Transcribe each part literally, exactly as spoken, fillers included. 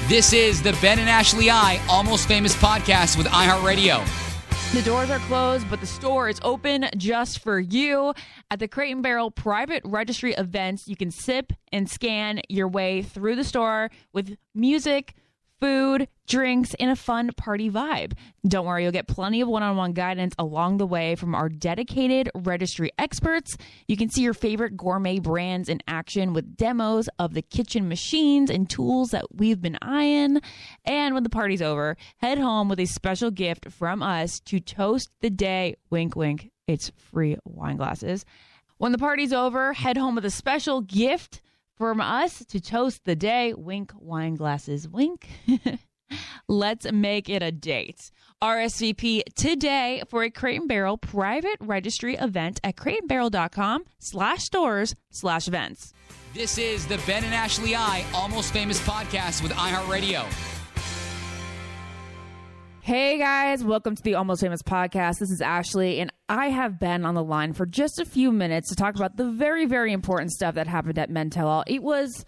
This is the Ben and Ashley I Almost Famous podcast with iHeartRadio. The doors are closed, but the store is open just for you. At the Crate and Barrel private registry events, you can sip and scan your way through the store with music, food, drinks, and a fun party vibe. Don't worry, you'll get plenty of one-on-one guidance along the way from our dedicated registry experts. You can see your favorite gourmet brands in action with demos of the kitchen machines and tools that we've been eyeing. And when the party's over, head home with a special gift from us to toast the day. Wink, wink. It's free wine glasses. When the party's over, head home with a special gift from us to toast the day. Wink, wine glasses, wink. Let's make it a date. R S V P today for a Crate and Barrel private registry event at crateandbarrel.com slash stores slash events. This is the Ben and Ashley I Almost Famous podcast with iHeartRadio. Hey guys, welcome to the Almost Famous podcast. This is Ashley, and I have Ben on the line for just a few minutes to talk about the very, very important stuff that happened at Men Tell All. It was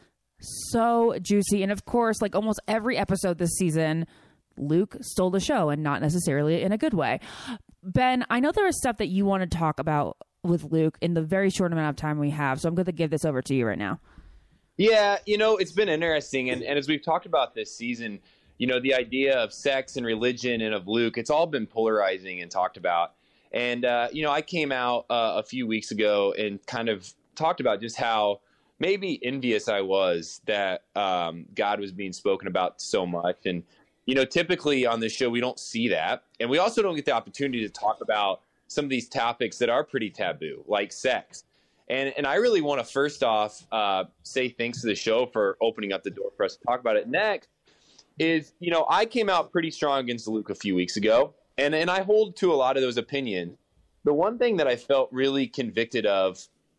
so juicy, and of course, like almost every episode this season, Luke stole the show, and not necessarily in a good way. Ben, I know there is stuff that you want to talk about with Luke in the very short amount of time we have, so I'm going to give this over to you right now. Yeah, you know, it's been interesting, and, and as we've talked about this season, you know, the idea of sex and religion and of Luke, it's all been polarizing and talked about. And, uh, you know, I came out uh, a few weeks ago and kind of talked about just how maybe envious I was that um, God was being spoken about so much. And, you know, typically on this show, we don't see that. And we also don't get the opportunity to talk about some of these topics that are pretty taboo, like sex. And and I really want to first off uh, say thanks to the show for opening up the door for us to talk about it. Next is, you know, I came out pretty strong against Luke a few weeks ago, and, and I hold to a lot of those opinions. The one thing that I felt really convicted of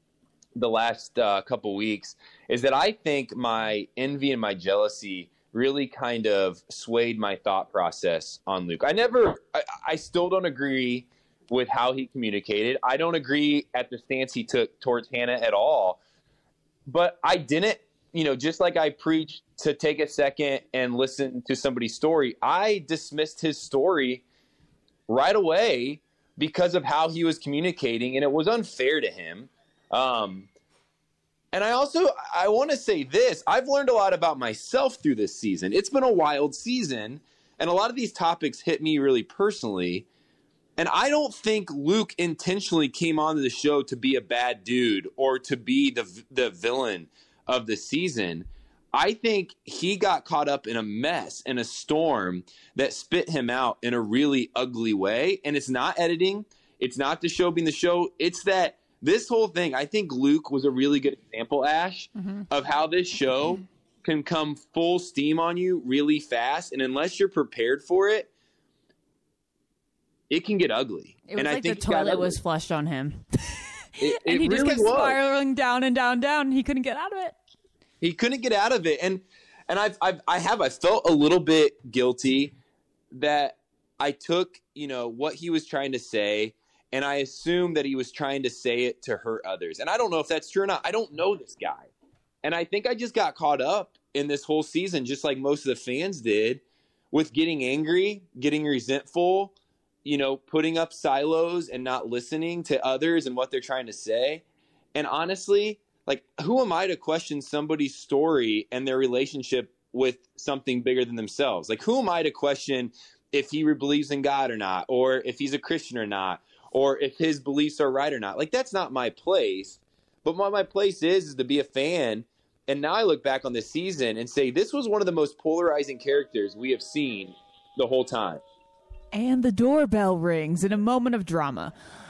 the last uh, couple weeks is that I think my envy and my jealousy really kind of swayed my thought process on Luke. I never, I, I still don't agree with how he communicated. I don't agree at the stance he took towards Hannah at all, but I didn't, you know, just like I preached to take a second and listen to somebody's story, I dismissed his story right away because of how he was communicating, and it was unfair to him. Um, and I also, I want to say this, I've learned a lot about myself through this season. It's been a wild season, and a lot of these topics hit me really personally. And I don't think Luke intentionally came onto the show to be a bad dude or to be the the villain of the season. I think he got caught up in a mess and a storm that spit him out in a really ugly way. And it's not editing. It's not the show being the show. It's that this whole thing, I think Luke was a really good example, Ash, mm-hmm. of how this show can come full steam on you really fast. And unless you're prepared for it, it can get ugly. It was and like I think the toilet was flushed on him. It, and it he really just kept was. spiraling down and down, down. He couldn't get out of it. He couldn't get out of it. And and I've, I've, I have, I felt a little bit guilty that I took, you know, what he was trying to say, and I assumed that he was trying to say it to hurt others. And I don't know if that's true or not. I don't know this guy. And I think I just got caught up in this whole season, just like most of the fans did, with getting angry, getting resentful, you know, putting up silos and not listening to others and what they're trying to say. And honestly, like, who am I to question somebody's story and their relationship with something bigger than themselves? Like, who am I to question if he believes in God or not, or if he's a Christian or not, or if his beliefs are right or not? Like, that's not my place. But what my place is, is to be a fan. And now I look back on this season and say, this was one of the most polarizing characters we have seen the whole time. And the doorbell rings in a moment of drama.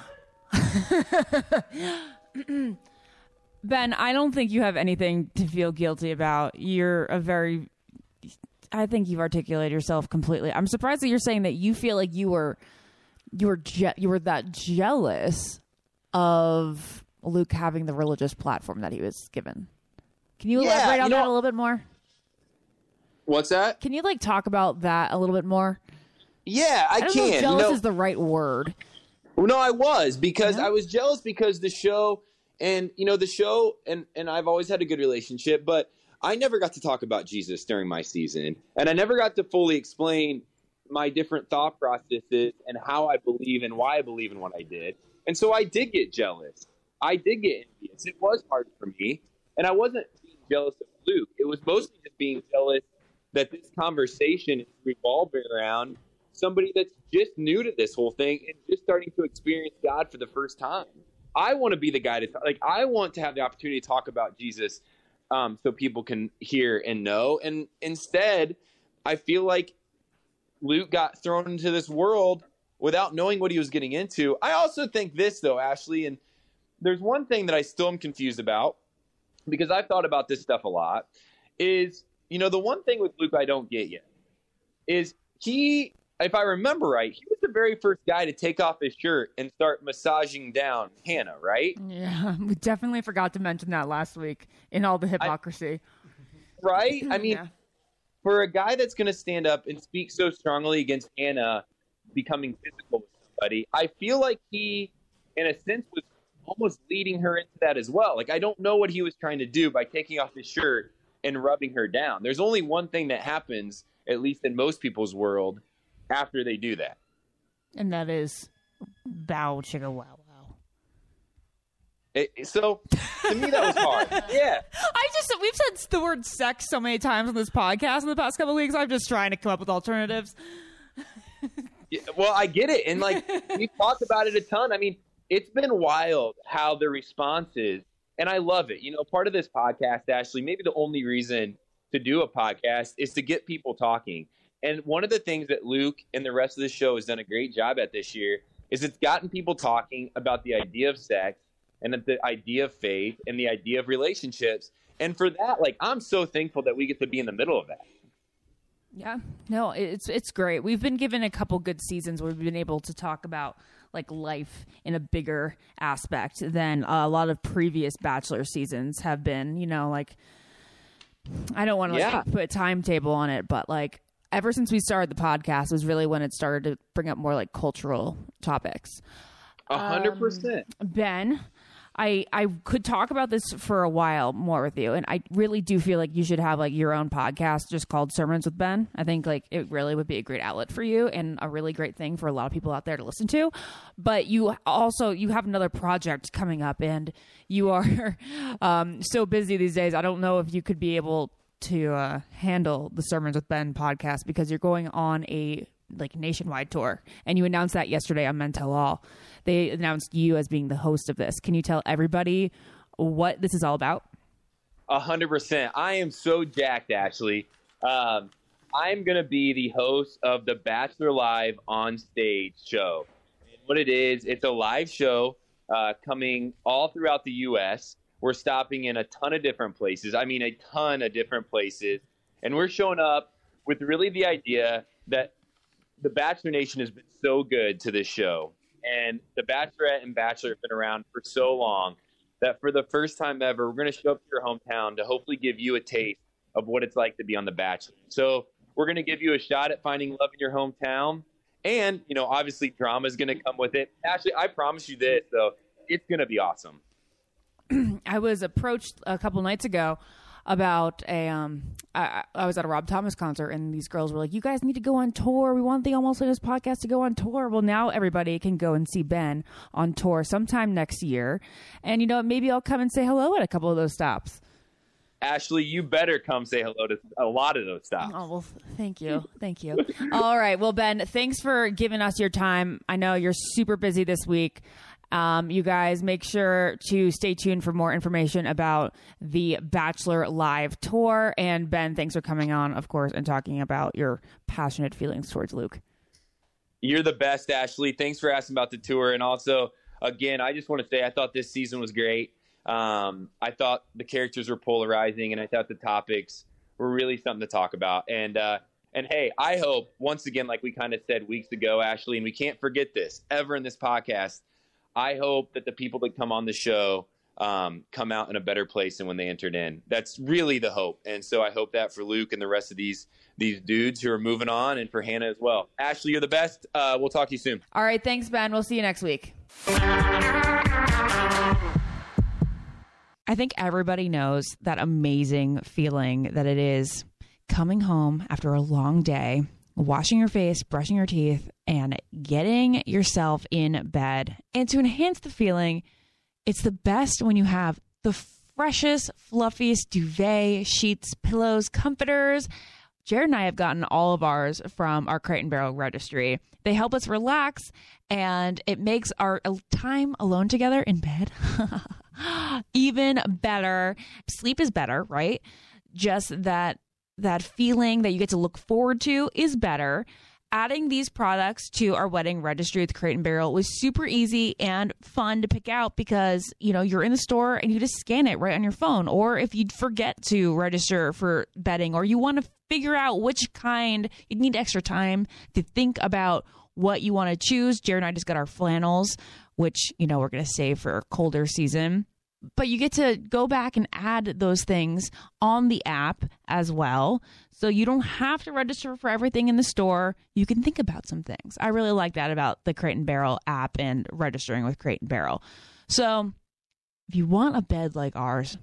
Ben, I don't think you have anything to feel guilty about. You're a very, I think you've articulated yourself completely. I'm surprised that you're saying that you feel like you were, you were, je- you were that jealous of Luke having the religious platform that he was given. Can you yeah, elaborate on you know, that a little bit more? What's that? Can you like talk about that a little bit more? Yeah, I, I don't can. know if jealous you know, is the right word. Well, no, I was because Yeah. I was jealous because the show, and you know, the show, and and I've always had a good relationship, but I never got to talk about Jesus during my season, and I never got to fully explain my different thought processes and how I believe and why I believe in what I did. And so I did get jealous. I did get envious. It was hard for me, and I wasn't being jealous of Luke. It was mostly just being jealous that this conversation is revolving around somebody that's just new to this whole thing and just starting to experience God for the first time. I want to be the guy to talk, like, I want to have the opportunity to talk about Jesus um, so people can hear and know. And instead, I feel like Luke got thrown into this world without knowing what he was getting into. I also think this, though, Ashley, and there's one thing that I still am confused about, because I've thought about this stuff a lot, is, you know, the one thing with Luke I don't get yet is he, if I remember right, he was the very first guy to take off his shirt and start massaging down Hannah, right? Yeah, we definitely forgot to mention that last week in all the hypocrisy. I, right? I mean, yeah. For a guy that's going to stand up and speak so strongly against Hannah becoming physical with somebody, I feel like he, in a sense, was almost leading her into that as well. Like, I don't know what he was trying to do by taking off his shirt and rubbing her down. There's only one thing that happens, at least in most people's world, after they do that. And that is bow chicka wow wow. It, so, to me, that was hard. Yeah. I just, we've said the word sex so many times on this podcast in the past couple of weeks. I'm just trying to come up with alternatives. Yeah, well, I get it. And, like, we've talked about it a ton. I mean, it's been wild how the response is, and I love it. You know, part of this podcast, Ashley, maybe the only reason to do a podcast is to get people talking. And one of the things that Luke and the rest of the show has done a great job at this year is it's gotten people talking about the idea of sex and the idea of faith and the idea of relationships. And for that, like, I'm so thankful that we get to be in the middle of that. Yeah, no, it's it's great. We've been given a couple good seasons where we've been able to talk about like life in a bigger aspect than uh, a lot of previous Bachelor seasons have been. You know, like, I don't want to yeah. like, put a timetable on it, but like ever since we started the podcast was really when it started to bring up more like cultural topics. A hundred percent. Ben, I I could talk about this for a while more with you, and I really do feel like you should have like your own podcast just called Sermons with Ben. I think like it really would be a great outlet for you and a really great thing for a lot of people out there to listen to. But you also you have another project coming up, and you are um, so busy these days. I don't know if you could be able to uh, handle the Sermons with Ben podcast because you're going on a like nationwide tour, and you announced that yesterday on Men Tell All. They announced you as being the host of this. Can you tell everybody what this is all about? A hundred percent. I am so jacked, Ashley. Um, I'm going to be the host of the Bachelor Live on Stage show. And what it is, it's a live show uh, coming all throughout the U S. We're stopping in a ton of different places. I mean, a ton of different places. And we're showing up with really the idea that the Bachelor Nation has been so good to this show. And the Bachelorette and Bachelor have been around for so long that for the first time ever, we're going to show up to your hometown to hopefully give you a taste of what it's like to be on The Bachelor. So we're going to give you a shot at finding love in your hometown. And, you know, obviously drama is going to come with it. Actually, I promise you this, though. It's going to be awesome. I was approached a couple nights ago about a um I, I was at a Rob Thomas concert, and these girls were like, you guys need to go on tour. We want the Almost Famous podcast to go on tour. Well, now everybody can go and see Ben on tour sometime next year. And, you know, maybe I'll come and say hello at a couple of those stops. Ashley, you better come say hello to a lot of those stops. Oh, well, thank you. Thank you. All right. Well, Ben, thanks for giving us your time. I know you're super busy this week. Um, you guys make sure to stay tuned for more information about the Bachelor Live tour. And Ben, thanks for coming on, of course, and talking about your passionate feelings towards Luke. You're the best, Ashley. Thanks for asking about the tour. And also, again, I just want to say I thought this season was great. Um, I thought the characters were polarizing, and I thought the topics were really something to talk about. And, uh, and hey, I hope, once again, like we kind of said weeks ago, Ashley, and we can't forget this ever in this podcast, I hope that the people that come on the show um, come out in a better place than when they entered in. That's really the hope. And so I hope that for Luke and the rest of these these dudes who are moving on, and for Hannah as well. Ashley, you're the best. Uh, we'll talk to you soon. All right. Thanks, Ben. We'll see you next week. I think everybody knows that amazing feeling that it is coming home after a long day, washing your face, brushing your teeth, and getting yourself in bed. And to enhance the feeling, it's the best when you have the freshest, fluffiest duvet, sheets, pillows, comforters. Jared and I have gotten all of ours from our Crate and Barrel registry. They help us relax, and it makes our time alone together in bed even better. Sleep is better, right? Just that that feeling that you get to look forward to is better. Adding these products to our wedding registry with Crate and Barrel was super easy and fun to pick out because, you know, you're in the store and you just scan it right on your phone. Or if you forget to register for bedding, or you want to figure out which kind, you need extra time to think about what you want to choose. Jared and I just got our flannels, which, you know, we're going to save for a colder season. But you get to go back and add those things on the app as well. So you don't have to register for everything in the store. You can think about some things. I really like that about the Crate and Barrel app and registering with Crate and Barrel. So if you want a bed like ours,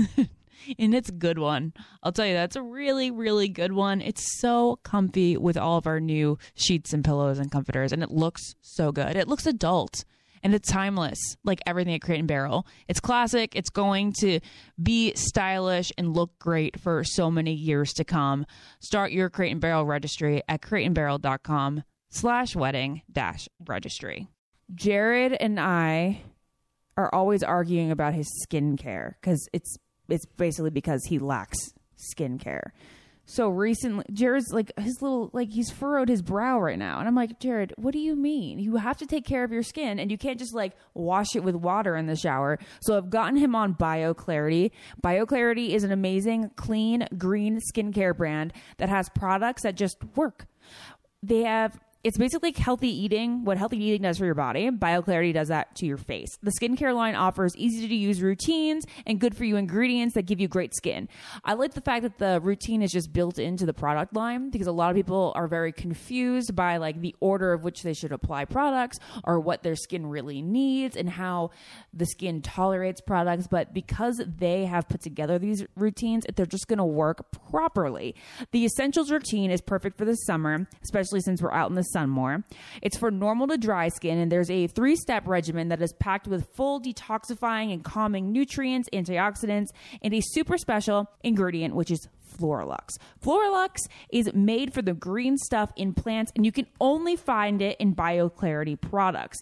and it's a good one, I'll tell you, that's a really, really good one. It's so comfy with all of our new sheets and pillows and comforters, and it looks so good. It looks adult. And it's timeless, like everything at Crate and Barrel. It's classic. It's going to be stylish and look great for so many years to come. Start your Crate and Barrel registry at crateandbarrel.com slash wedding dash registry. Jared and I are always arguing about his skincare because it's it's basically because he lacks skincare. So recently, Jared's like his little, like he's furrowed his brow right now. And I'm like, Jared, what do you mean? You have to take care of your skin and you can't just like wash it with water in the shower. So I've gotten him on BioClarity. BioClarity is an amazing, clean, green skincare brand that has products that just work. They have... It's basically healthy eating, what healthy eating does for your body. BioClarity does that to your face. The skincare line offers easy-to-use routines and good-for-you ingredients that give you great skin. I like the fact that the routine is just built into the product line because a lot of people are very confused by like the order of which they should apply products or what their skin really needs and how the skin tolerates products. But because they have put together these routines, they're just going to work properly. The Essentials routine is perfect for the summer, especially since we're out in the sun more. It's for normal to dry skin, and there's a three-step regimen that is packed with full detoxifying and calming nutrients, antioxidants, and a super special ingredient, which is Floralux. Floralux is made for the green stuff in plants, and you can only find it in BioClarity products.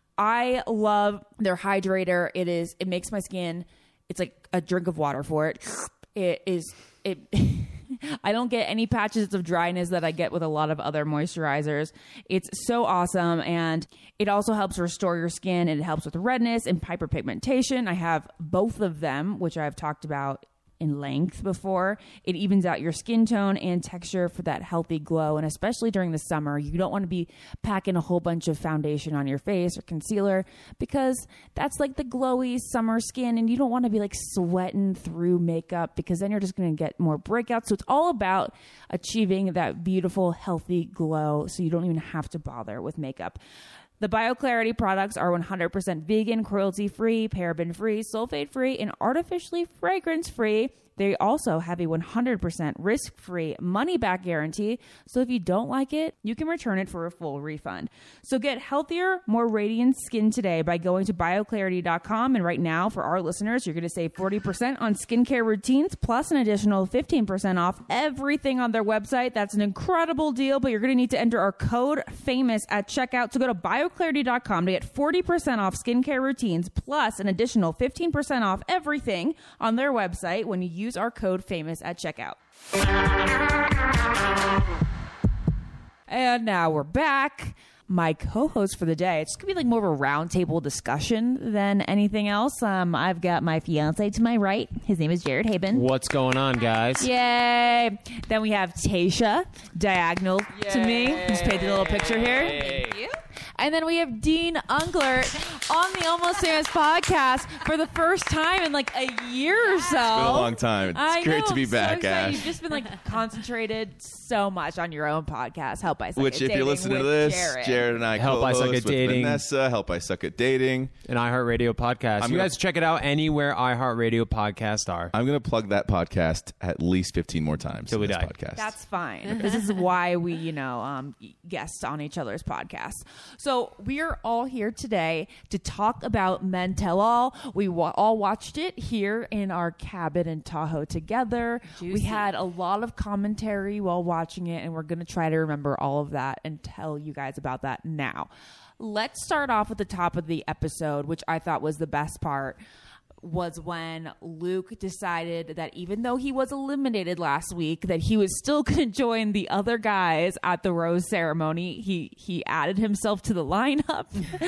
I love their hydrator. It is, it makes my skin, it's like a drink of water for it. It is, it... I don't get any patches of dryness that I get with a lot of other moisturizers. It's so awesome, and it also helps restore your skin. It helps with redness and hyperpigmentation. I have both of them, which I've talked about in length before. It evens out your skin tone and texture for that healthy glow, and especially during the summer, you don't want to be packing a whole bunch of foundation on your face or concealer because that's like the glowy summer skin, and you don't want to be like sweating through makeup because then you're just going to get more breakouts. So it's all about achieving that beautiful, healthy glow so you don't even have to bother with makeup. The BioClarity products are one hundred percent vegan, cruelty-free, paraben-free, sulfate-free, and artificially fragrance-free. They also have a one hundred percent risk-free money-back guarantee. So if you don't like it, you can return it for a full refund. So get healthier, more radiant skin today by going to bio clarity dot com. And right now, for our listeners, you're going to save forty percent on skincare routines, plus an additional fifteen percent off everything on their website. That's an incredible deal, but you're going to need to enter our code FAMOUS at checkout. So go to bio clarity dot com to get forty percent off skincare routines, plus an additional fifteen percent off everything on their website when you use Use our code FAMOUS at checkout. And now we're back. My co-host for the day, it's going to be like more of a roundtable discussion than anything else. Um, I've got my fiance to my right. His name is Jared Haben. What's going on, guys? Yay. Then we have Tasha, diagonal Yay. to me. Just painted a little picture here. Thank you. And then we have Dean Unglert on the Almost Famous podcast for the first time in like a year or so. It's been a long time. It's I great know, to be so back, excited. Ash. You've just been like concentrated so much on your own podcast. Help I Suck Which, at if Dating you're listening to with this, Jared. Jared and I Help I Suck co-host at with Dating. Vanessa, Help I Suck at Dating. An iHeartRadio podcast. I'm you gonna- guys check it out anywhere iHeartRadio podcasts are. I'm going to plug that podcast at least fifteen more times Till in we this die. podcast. That's fine. This is why we, you know, um, guest on each other's podcasts. So we are all here today to talk about Men Tell All. We wa- all watched it here in our cabin in Tahoe together. We Juicy. had a lot of commentary while watching it, and we're going to try to remember all of that and tell you guys about that now. Let's start off with the top of the episode, which I thought was the best part. Was when Luke decided that even though he was eliminated last week, that he was still going to join the other guys at the rose ceremony. He he added himself to the lineup,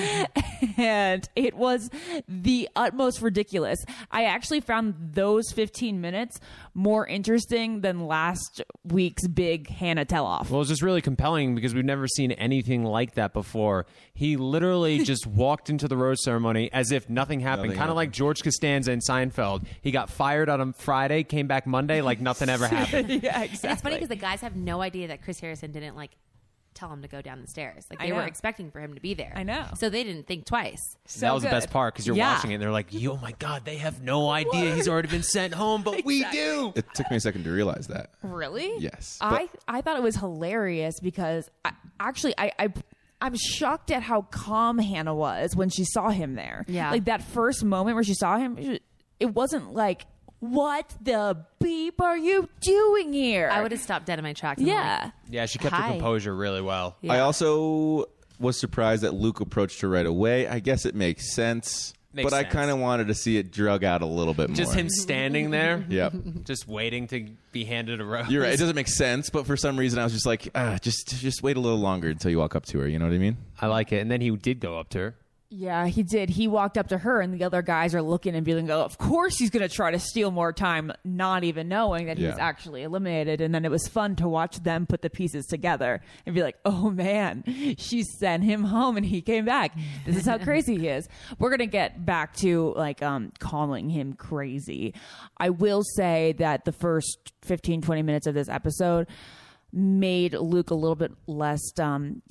and it was the utmost ridiculous. I actually found those fifteen minutes more interesting than last week's big Hannah tell-off. Well, it's just really compelling because we've never seen anything like that before. He literally just walked into the rose ceremony as if nothing happened, Nothing kind of like George Costanza in Seinfeld. He got fired on a Friday, came back Monday like nothing ever happened. Yeah, And it's funny because the guys have no idea that Chris Harrison didn't like tell him to go down the stairs. Like I they know. were expecting for him to be there. I know. So they didn't think twice. So that was the good. best part because you're Yeah. watching it and they're like, "Oh my God, they have no idea he's already been sent home, but we do." It took me a second to realize that. Really? Yes. I I thought it was hilarious because I, actually I, I I'm shocked at how calm Hannah was when she saw him there. Yeah. Like that first moment where she saw him, it wasn't like, what the beep are you doing here? I would have stopped dead in my tracks. and Yeah. like, Yeah, she kept her Hi. composure really well. yeah. I also was surprised that Luke approached her right away. I guess it makes sense. Makes but I sense. kind of wanted to see it drug out a little bit more. Just him standing there, Yep. just waiting to be handed a rose. You're right. It doesn't make sense, but for some reason I was just like, ah, just just wait a little longer until you walk up to her. You know what I mean? I like it. And then he did go up to her. Yeah, he did. He walked up to her, and the other guys are looking and being like, oh, of course he's going to try to steal more time, not even knowing that he was Yeah. actually eliminated. And then it was fun to watch them put the pieces together and be like, oh, man, she sent him home and he came back. This is how crazy he is. We're going to get back to, like, um, calling him crazy. I will say that the first fifteen, twenty minutes of this episode made Luke a little bit less um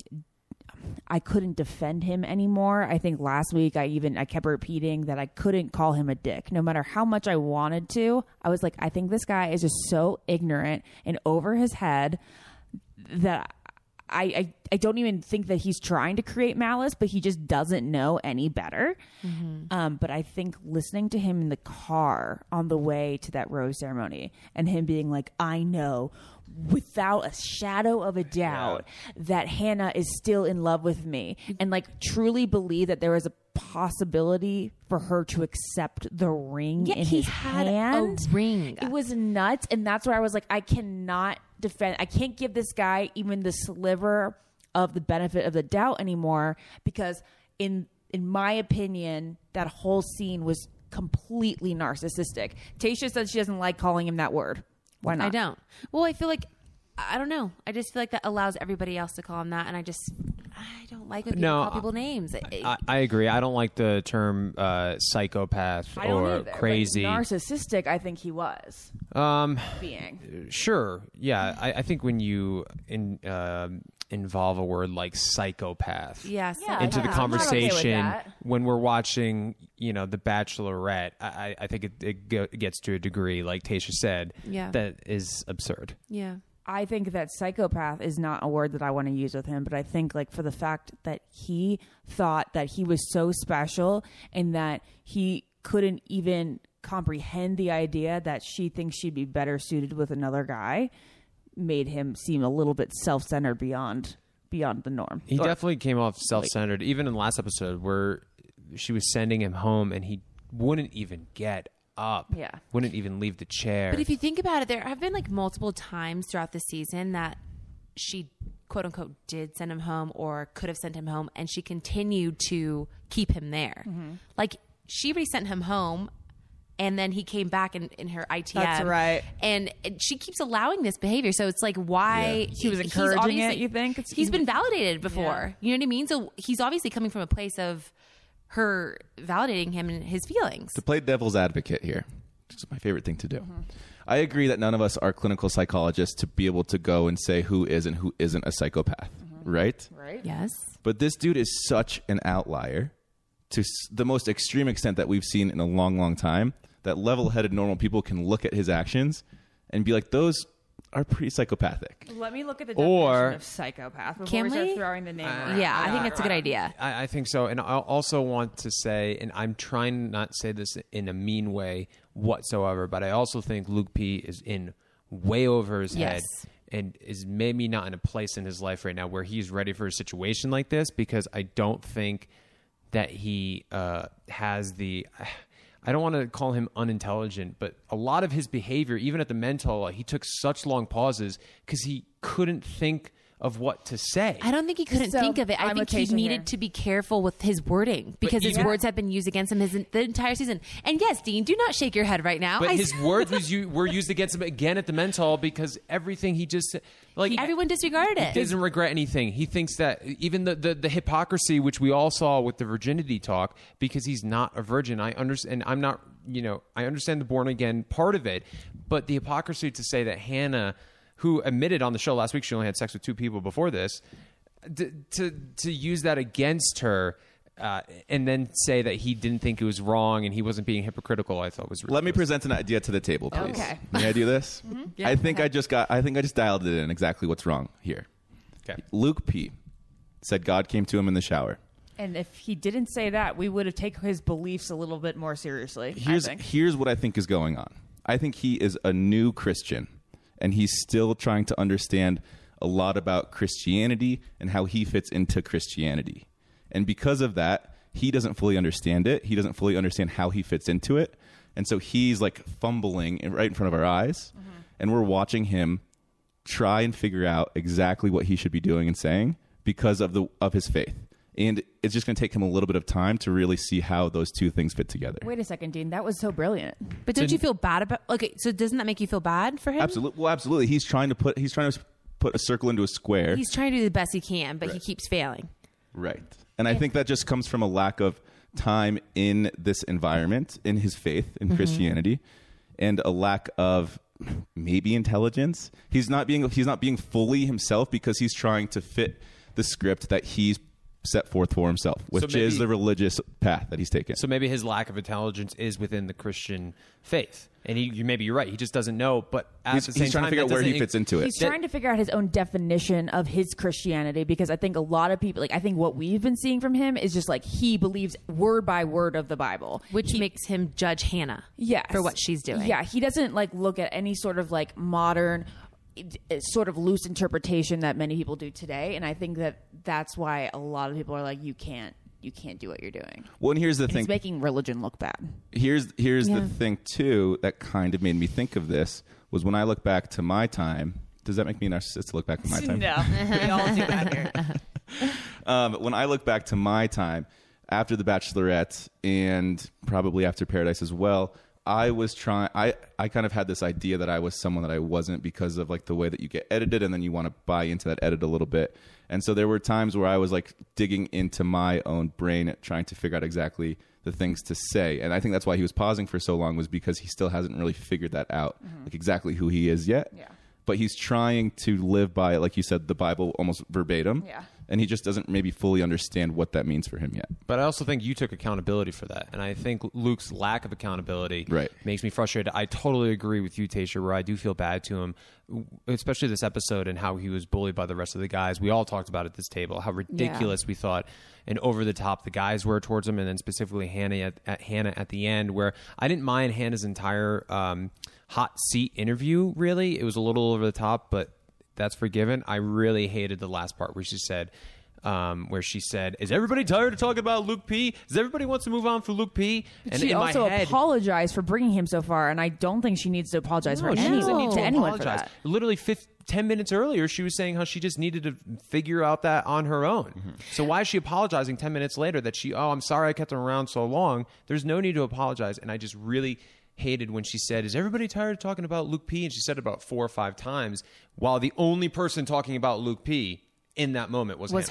I couldn't defend him anymore. I think last week I even I kept repeating that I couldn't call him a dick. No matter how much I wanted to, I was like, I think this guy is just so ignorant and over his head that I, I, I don't even think that he's trying to create malice, but he just doesn't know any better. Um, but I think listening to him in the car on the way to that rose ceremony and him being like, I know without a shadow of a doubt that Hannah is still in love with me, and like truly believe that there was a possibility for her to accept the ring Yeah, in he his had a hand. ring. It was nuts, and that's where I was like, I cannot defend. I can't give this guy even the sliver of the benefit of the doubt anymore, because in in my opinion, that whole scene was completely narcissistic. Tasha said she doesn't like calling him that word. Why not? I don't. Well, I feel like I don't know. I just feel like that allows everybody else to call him that, and I just I don't like when people No, call people names. It- I, I agree. I don't like the term uh, psychopath I don't or either, but crazy. narcissistic, I think he was Um, being. sure. Yeah. I, I think when you in, um involve a word like psychopath yeah, Yeah, into yeah, the I'm not okay with conversation that. when we're watching, you know, The Bachelorette, I, I I think it, it go- gets to a degree, like Tasha said, Yeah. that is absurd. yeah. I think that psychopath is not a word that I want to use with him, but I think like for the fact that he thought that he was so special and that he couldn't even comprehend the idea that she thinks she'd be better suited with another guy made him seem a little bit self-centered beyond beyond the norm. He Or- definitely came off self-centered, even in the last episode where she was sending him home and he wouldn't even get up. Yeah. Wouldn't even leave the chair. But if you think about it, there have been like multiple times throughout the season that she quote unquote did send him home or could have sent him home, and she continued to keep him there. Mm-hmm. Like she already sent him home, and then he came back in, in her I T M. That's right. And, and she keeps allowing this behavior. So it's like, why Yeah. She was he's encouraging obviously- it, you think? It's- he's been validated before. Yeah. You know what I mean? So he's obviously coming from a place of her validating him and his feelings. To play devil's advocate here, which is my favorite thing to do. Mm-hmm. I agree that none of us are clinical psychologists to be able to go and say who is and who isn't a psychopath, mm-hmm. right? Right. Yes. But this dude is such an outlier to the most extreme extent that we've seen in a long, long time, that level-headed normal people can look at his actions and be like, those are pretty psychopathic. Let me look at the Or- definition of psychopath before Can we start we? throwing the name Uh, around. Yeah, I think that's a good idea. I, I think so. And I also want to say, and I'm trying not to say this in a mean way whatsoever, but I also think Luke P is in way over his Yes. head and is maybe not in a place in his life right now where he's ready for a situation like this, because I don't think that he uh, has the... I don't want to call him unintelligent, but a lot of his behavior, even at the mental, he took such long pauses because he couldn't think of what to say. I don't think he couldn't So, think of it. I I'm think with he Tayshia needed here. to be careful with his wording because his even- words have been used against him his, the entire season. And yes, Dean, do not shake your head right now. But I- his words was u- were used against him again at the mental because everything he just said, like everyone disregarded it. He doesn't regret anything. He thinks that even the, the, the hypocrisy, which we all saw with the virginity talk, because he's not a virgin. I understand. I'm not, you know, I understand the born again part of it, but the hypocrisy to say that Hannah, who admitted on the show last week she only had sex with two people before this, to to, to use that against her. Uh, and then say that he didn't think it was wrong and he wasn't being hypocritical, I thought was ridiculous. Let me present an idea to the table, please. Okay. May I do this? Mm-hmm. I think I just got. I think I just dialed it in exactly what's wrong here. Okay. Luke P said God came to him in the shower. And if he didn't say that, we would have taken his beliefs a little bit more seriously. Here's I think. here's what I think is going on. I think he is a new Christian, and he's still trying to understand a lot about Christianity and how he fits into Christianity. And because of that, he doesn't fully understand it. He doesn't fully understand how he fits into it. And so he's like fumbling in- right in front of our eyes. Mm-hmm. And we're watching him try and figure out exactly what he should be doing and saying because of the of his faith. And it's just going to take him a little bit of time to really see how those two things fit together. Wait a second, Dean. That was so brilliant. But don't you feel bad about? Okay, so doesn't that make you feel bad for him? Absolutely. Well, absolutely. He's trying to put he's trying to put a circle into a square. He's trying to do the best he can, but he Right. keeps failing. Right. And I think that just comes from a lack of time in this environment, in his faith, in mm-hmm. Christianity, and a lack of maybe intelligence. He's not being he's not being fully himself because he's trying to fit the script that he's set forth for himself, which maybe- is the religious path that he's taken. So maybe his lack of intelligence is within the Christian faith, and he you, maybe you're right. He just doesn't know. But at he's, the same he's trying time, to figure that out where he doesn't- fits into it. He's trying to figure out his own definition of his Christianity because I think a lot of people, like, I think what we've been seeing from him is just like he believes word by word of the Bible, Which He- makes him judge Hannah yes. for what she's doing. Yeah, he doesn't like look at any sort of like modern uh, sort of loose interpretation that many people do today, and I think that that's why a lot of people are like, you can't you can't do what you're doing. Well, and here's the And thing. it's making religion look bad. here's here's Yeah. the thing too that kind of made me think of this was when I look back to my time. Does that make me a narcissist to look back to my time? No, we all do that here. Um, when I look back to my time after The Bachelorette and probably after Paradise as well, I was trying. I I kind of had this idea that I was someone that I wasn't because of like the way that you get edited, and then you want to buy into that edit a little bit. And so there were times where I was like digging into my own brain, trying to figure out exactly the things to say. And I think that's why he was pausing for so long, was because he still hasn't really figured that out, mm-hmm. like exactly who he is yet. Yeah. But he's trying to live by, like you said, the Bible almost verbatim. Yeah. And he just doesn't maybe fully understand what that means for him yet. But I also think you took accountability for that. And I think Luke's lack of accountability Right. makes me frustrated. I totally agree with you, Tayshia, where I do feel bad to him, especially this episode and how he was bullied by the rest of the guys. We all talked about at this table, how ridiculous we thought and over the top the guys were towards him, and then specifically Hannah at, at Hannah at the end, where I didn't mind Hannah's entire um, hot seat interview, really. It was a little over the top, but that's forgiven. I really hated the last part where she said, um, where she said, "Is everybody tired of talking about Luke P? Does everybody wants to move on for Luke P?" And she in also my head, apologized for bringing him so far, and I don't think she needs to apologize no, for she any, doesn't need to to anyone for apologize. that. Literally, fifth, ten minutes earlier, she was saying how she just needed to figure out that on her own. Mm-hmm. So why is she apologizing ten minutes later that she, oh, I'm sorry I kept him around so long? There's no need to apologize. And I just really hated when she said, "Is everybody tired of talking about Luke P?" And she said it about four or five times, while the only person talking about Luke P in that moment was Was Hannah. her.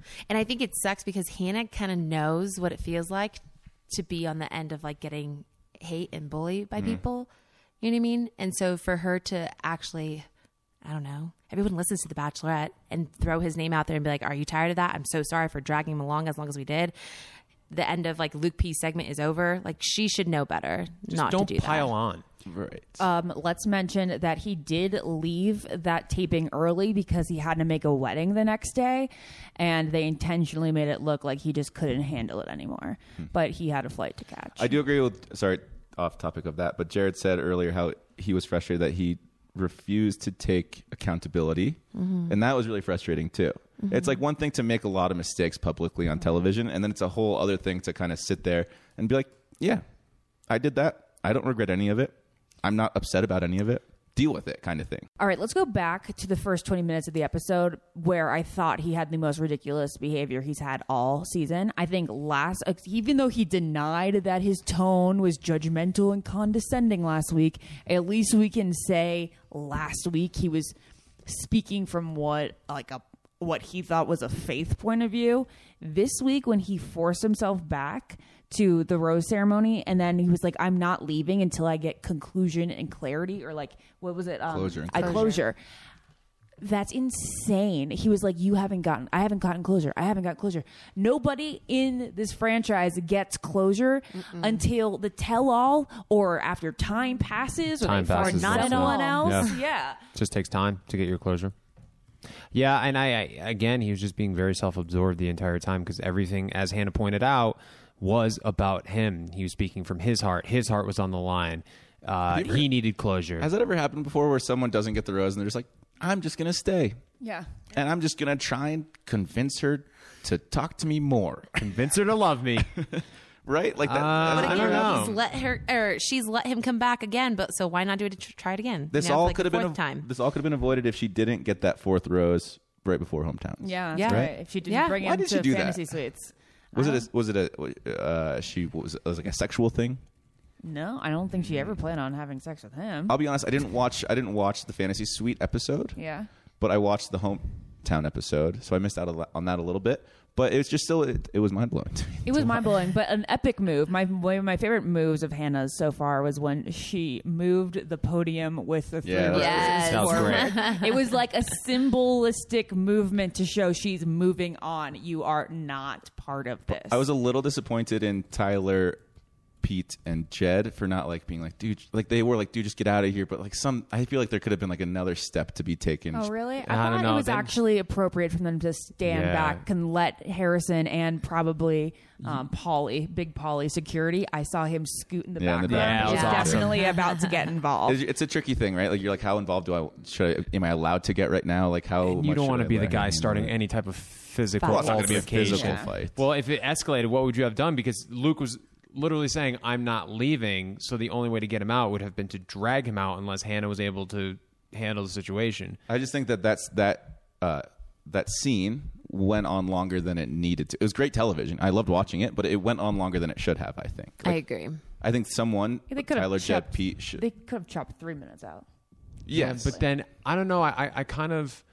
And I think it sucks because Hannah kind of knows what it feels like to be on the end of like getting hate and bullied by mm. people. You know what I mean? And so for her to actually, I don't know, everyone listens to The Bachelorette and throw his name out there and be like, are you tired of that? I'm so sorry for dragging him along as long as we did. The end of like Luke P's segment is over. Like she should know better Just not don't to do pile that. on. Right. Um, let's mention that he did leave that taping early because he had to make a wedding the next day, and they intentionally made it look like he just couldn't handle it anymore. Hmm. But he had a flight to catch. I do agree with, sorry, off topic of that, but Jared said earlier how he was frustrated that he refused to take accountability, mm-hmm. and that was really frustrating too. Mm-hmm. It's like one thing to make a lot of mistakes publicly on television, and then it's a whole other thing to kind of sit there and be like, yeah, I did that. I don't regret any of it. I'm not upset about any of it. Deal with it, kind of thing. All right, let's go back to the first twenty minutes of the episode where I thought he had the most ridiculous behavior he's had all season. I think last, even though he denied that his tone was judgmental and condescending last week, at least we can say last week he was speaking from what like a what he thought was a faith point of view. This week, when he forced himself back to the rose ceremony, and then he was like, I'm not leaving until I get conclusion and clarity, or like, what was it? Um, closure. I closure. That's insane. He was like, you haven't gotten, I haven't gotten closure. I haven't got closure. Nobody in this franchise gets closure Mm-mm. until the tell-all or after time passes or, time they passes not anyone else. Yeah. yeah. It just takes time to get your closure. Yeah, and I, I again, he was just being very self-absorbed the entire time because everything, as Hannah pointed out, was about him. He was speaking from his heart. His heart was on the line. Uh, ever, he needed closure. Has that ever happened before where someone doesn't get the rose and they're just like, I'm just going to stay. Yeah. And I'm just going to try and convince her to talk to me more. Convince her to love me. Right? Like that. Uh, But I again, don't know. he's let her, or she's let him come back again. But so why not do it? To try it again. This you know, all like could have been fourth a, time. This all could have been avoided if she didn't get that fourth rose right before hometowns. Yeah. That's Yeah. right. Right? If she didn't Yeah. bring Why him did she to do fantasy that? suites. Was Uh, it a, was it a uh, she was, it was like a sexual thing? No, I don't think she ever planned on having sex with him. I'll be honest, I didn't watch I didn't watch the fantasy suite episode. Yeah. But I watched the hometown episode, so I missed out a lo- on that a little bit. But it was just still it, it was mind blowing to me. It was mind blowing, but an epic move. My one of my favorite moves of Hannah's so far was when she moved the podium with the three Yeah, roses Yes. That was forward. It was like a symbolistic movement to show she's moving on. You are not part of this. I was a little disappointed in Tyler, Pete, and Jed for not like being like, dude, like they were like, dude, just get out of here. But like some, I feel like there could have been like another step to be taken. Oh, really? I, I thought don't it know. was They- actually appropriate for them to stand Yeah. back and let Harrison and probably um, Polly, Big Polly security. I saw him scoot in the Yeah, in the background. back. Yeah, it He's was awesome. definitely about to get involved. It's, it's a tricky thing, right? Like you're like, how involved do I should I, am I allowed to get right now? Like how And you much don't should want I to be the let guy him starting handle it? any type of physical Well, it's not gonna be a altercation. physical Yeah. fight. Well, if it escalated, what would you have done? Because Luke was literally saying, I'm not leaving. So the only way to get him out would have been to drag him out unless Hannah was able to handle the situation. I just think that that's that uh, that scene went on longer than it needed to. It was great television. I loved watching it, but it went on longer than it should have. I think. I Like, agree. I think someone, Yeah, they could have Tyler, Jed, chopped- Pete, should. They could have chopped three minutes out. yes, But then, I don't know, I, I, I kind of,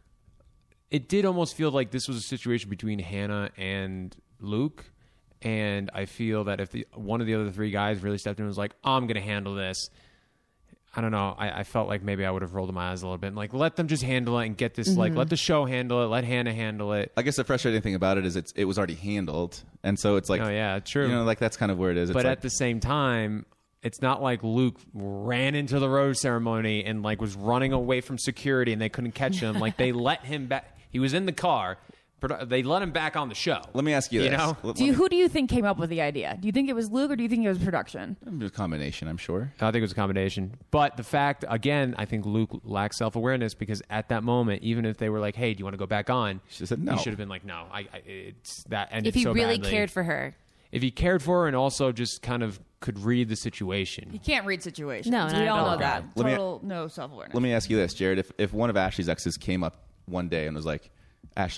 it did almost feel like this was a situation between Hannah and Luke. And I feel that if the one of the other three guys really stepped in and was like, I'm going to handle this, I don't know. I, I felt like maybe I would have rolled my eyes a little bit and like, let them just handle it and get this, like, let the show handle it. Let Hannah handle it. I guess the frustrating thing about it is it's it was already handled, and so it's like, Oh, yeah, true. you know, like that's kind of where it is. It's But like, at the same time, it's not like Luke ran into the rose ceremony and like was running away from security and they couldn't catch him. Like they let him back. He was in the car. Produ- They let him back on the show. let me ask you, You this. know? Let- Do you, let who do you think came up with the idea? Do you think it was Luke or do you think it was production? me- a combination, I'm sure. I think it was a combination. But the fact, again, I think Luke lacks self awareness because at that moment, even if they were like, "Hey, do you want to go back on?" She said no. He should have been like, "No, I, I it's that." And If he really cared for her. if he cared for her, and also just kind of could read the You situation. can't read situations. No, we not at all all. know that. Let me- Total no self awareness. Let me ask you this, Jared. If if one of Ashley's exes came up one day and was like, Ashley,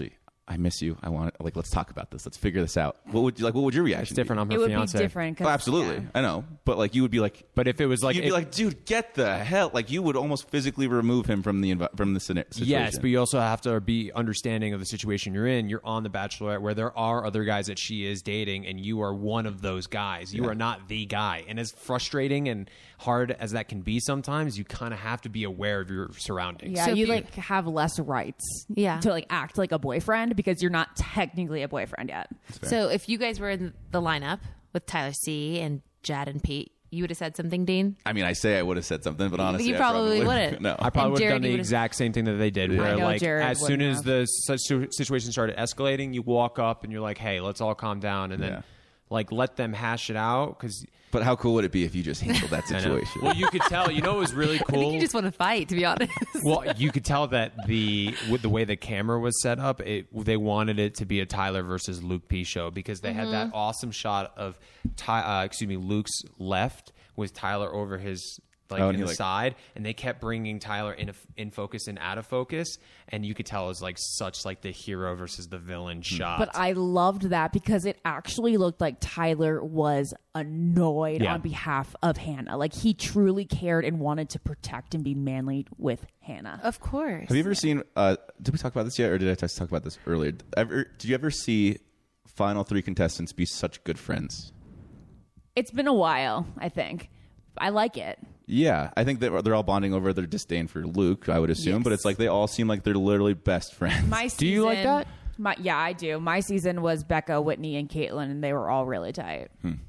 I miss you. I want like let's talk about this. Let's figure this out. What would you like? What would your reaction? It's different. I'm her It would fiance. be different. 'cause- Oh, absolutely. yeah. I know, but like you would be like, But if it was like, you'd be if- like, dude, get the hell. Like you would almost physically remove him from the envi- from the scenario. yes, but you also have to be understanding of the situation you're in. You're on The Bachelorette, where there are other guys that she is dating, and you are one of those guys. You Yeah. are not the guy. And as frustrating and hard as that can be, sometimes you kind of have to be aware of your surroundings. Yeah, So if you you- like have less rights. Yeah. To like act like a boyfriend because you're not technically a boyfriend yet. So if you guys were in the lineup with Tyler C and Jed and Pete, you would have said something, Dean? I mean, I say I would have said something, but honestly, You I probably wouldn't. No, I probably And would have Jared, done the you would've- exact same thing that they did. Where, I know like, Jared as soon wouldn't as have. the situ- situation started escalating, you walk up and you're like, "Hey, let's all calm down," and then Yeah. like let them hash it out. Because but how cool would it be if you just handled that situation? well, you could tell. You know, it was really I cool. think you just want to fight, to be honest. Well, you could tell that the with the way the camera was set up, it, they wanted it to be a Tyler versus Luke P show because they had that awesome shot of Ty, uh, excuse me, Luke's left with Tyler over his like Oh, in and he, the like- side, and they kept bringing Tyler in in focus and out of focus, and you could tell it was like such like the hero versus the villain shot. But I loved that because it actually looked like Tyler was annoyed Yeah. on behalf of Hannah. Like he truly cared and wanted to protect and be manly with Hannah. Of course. Have you ever seen? Uh, did we talk about this yet, or did I just talk about this earlier? Ever? Did you ever see final three contestants be such good friends? It's been a while, I think. I like it. Yeah, I think that they're all bonding over their disdain for Luke. I would assume, Yes. but it's like they all seem like they're literally best friends. My season, Do you like that? My, yeah, I do. My season was Becca, Whitney, and Caitlin, and they were all really tight.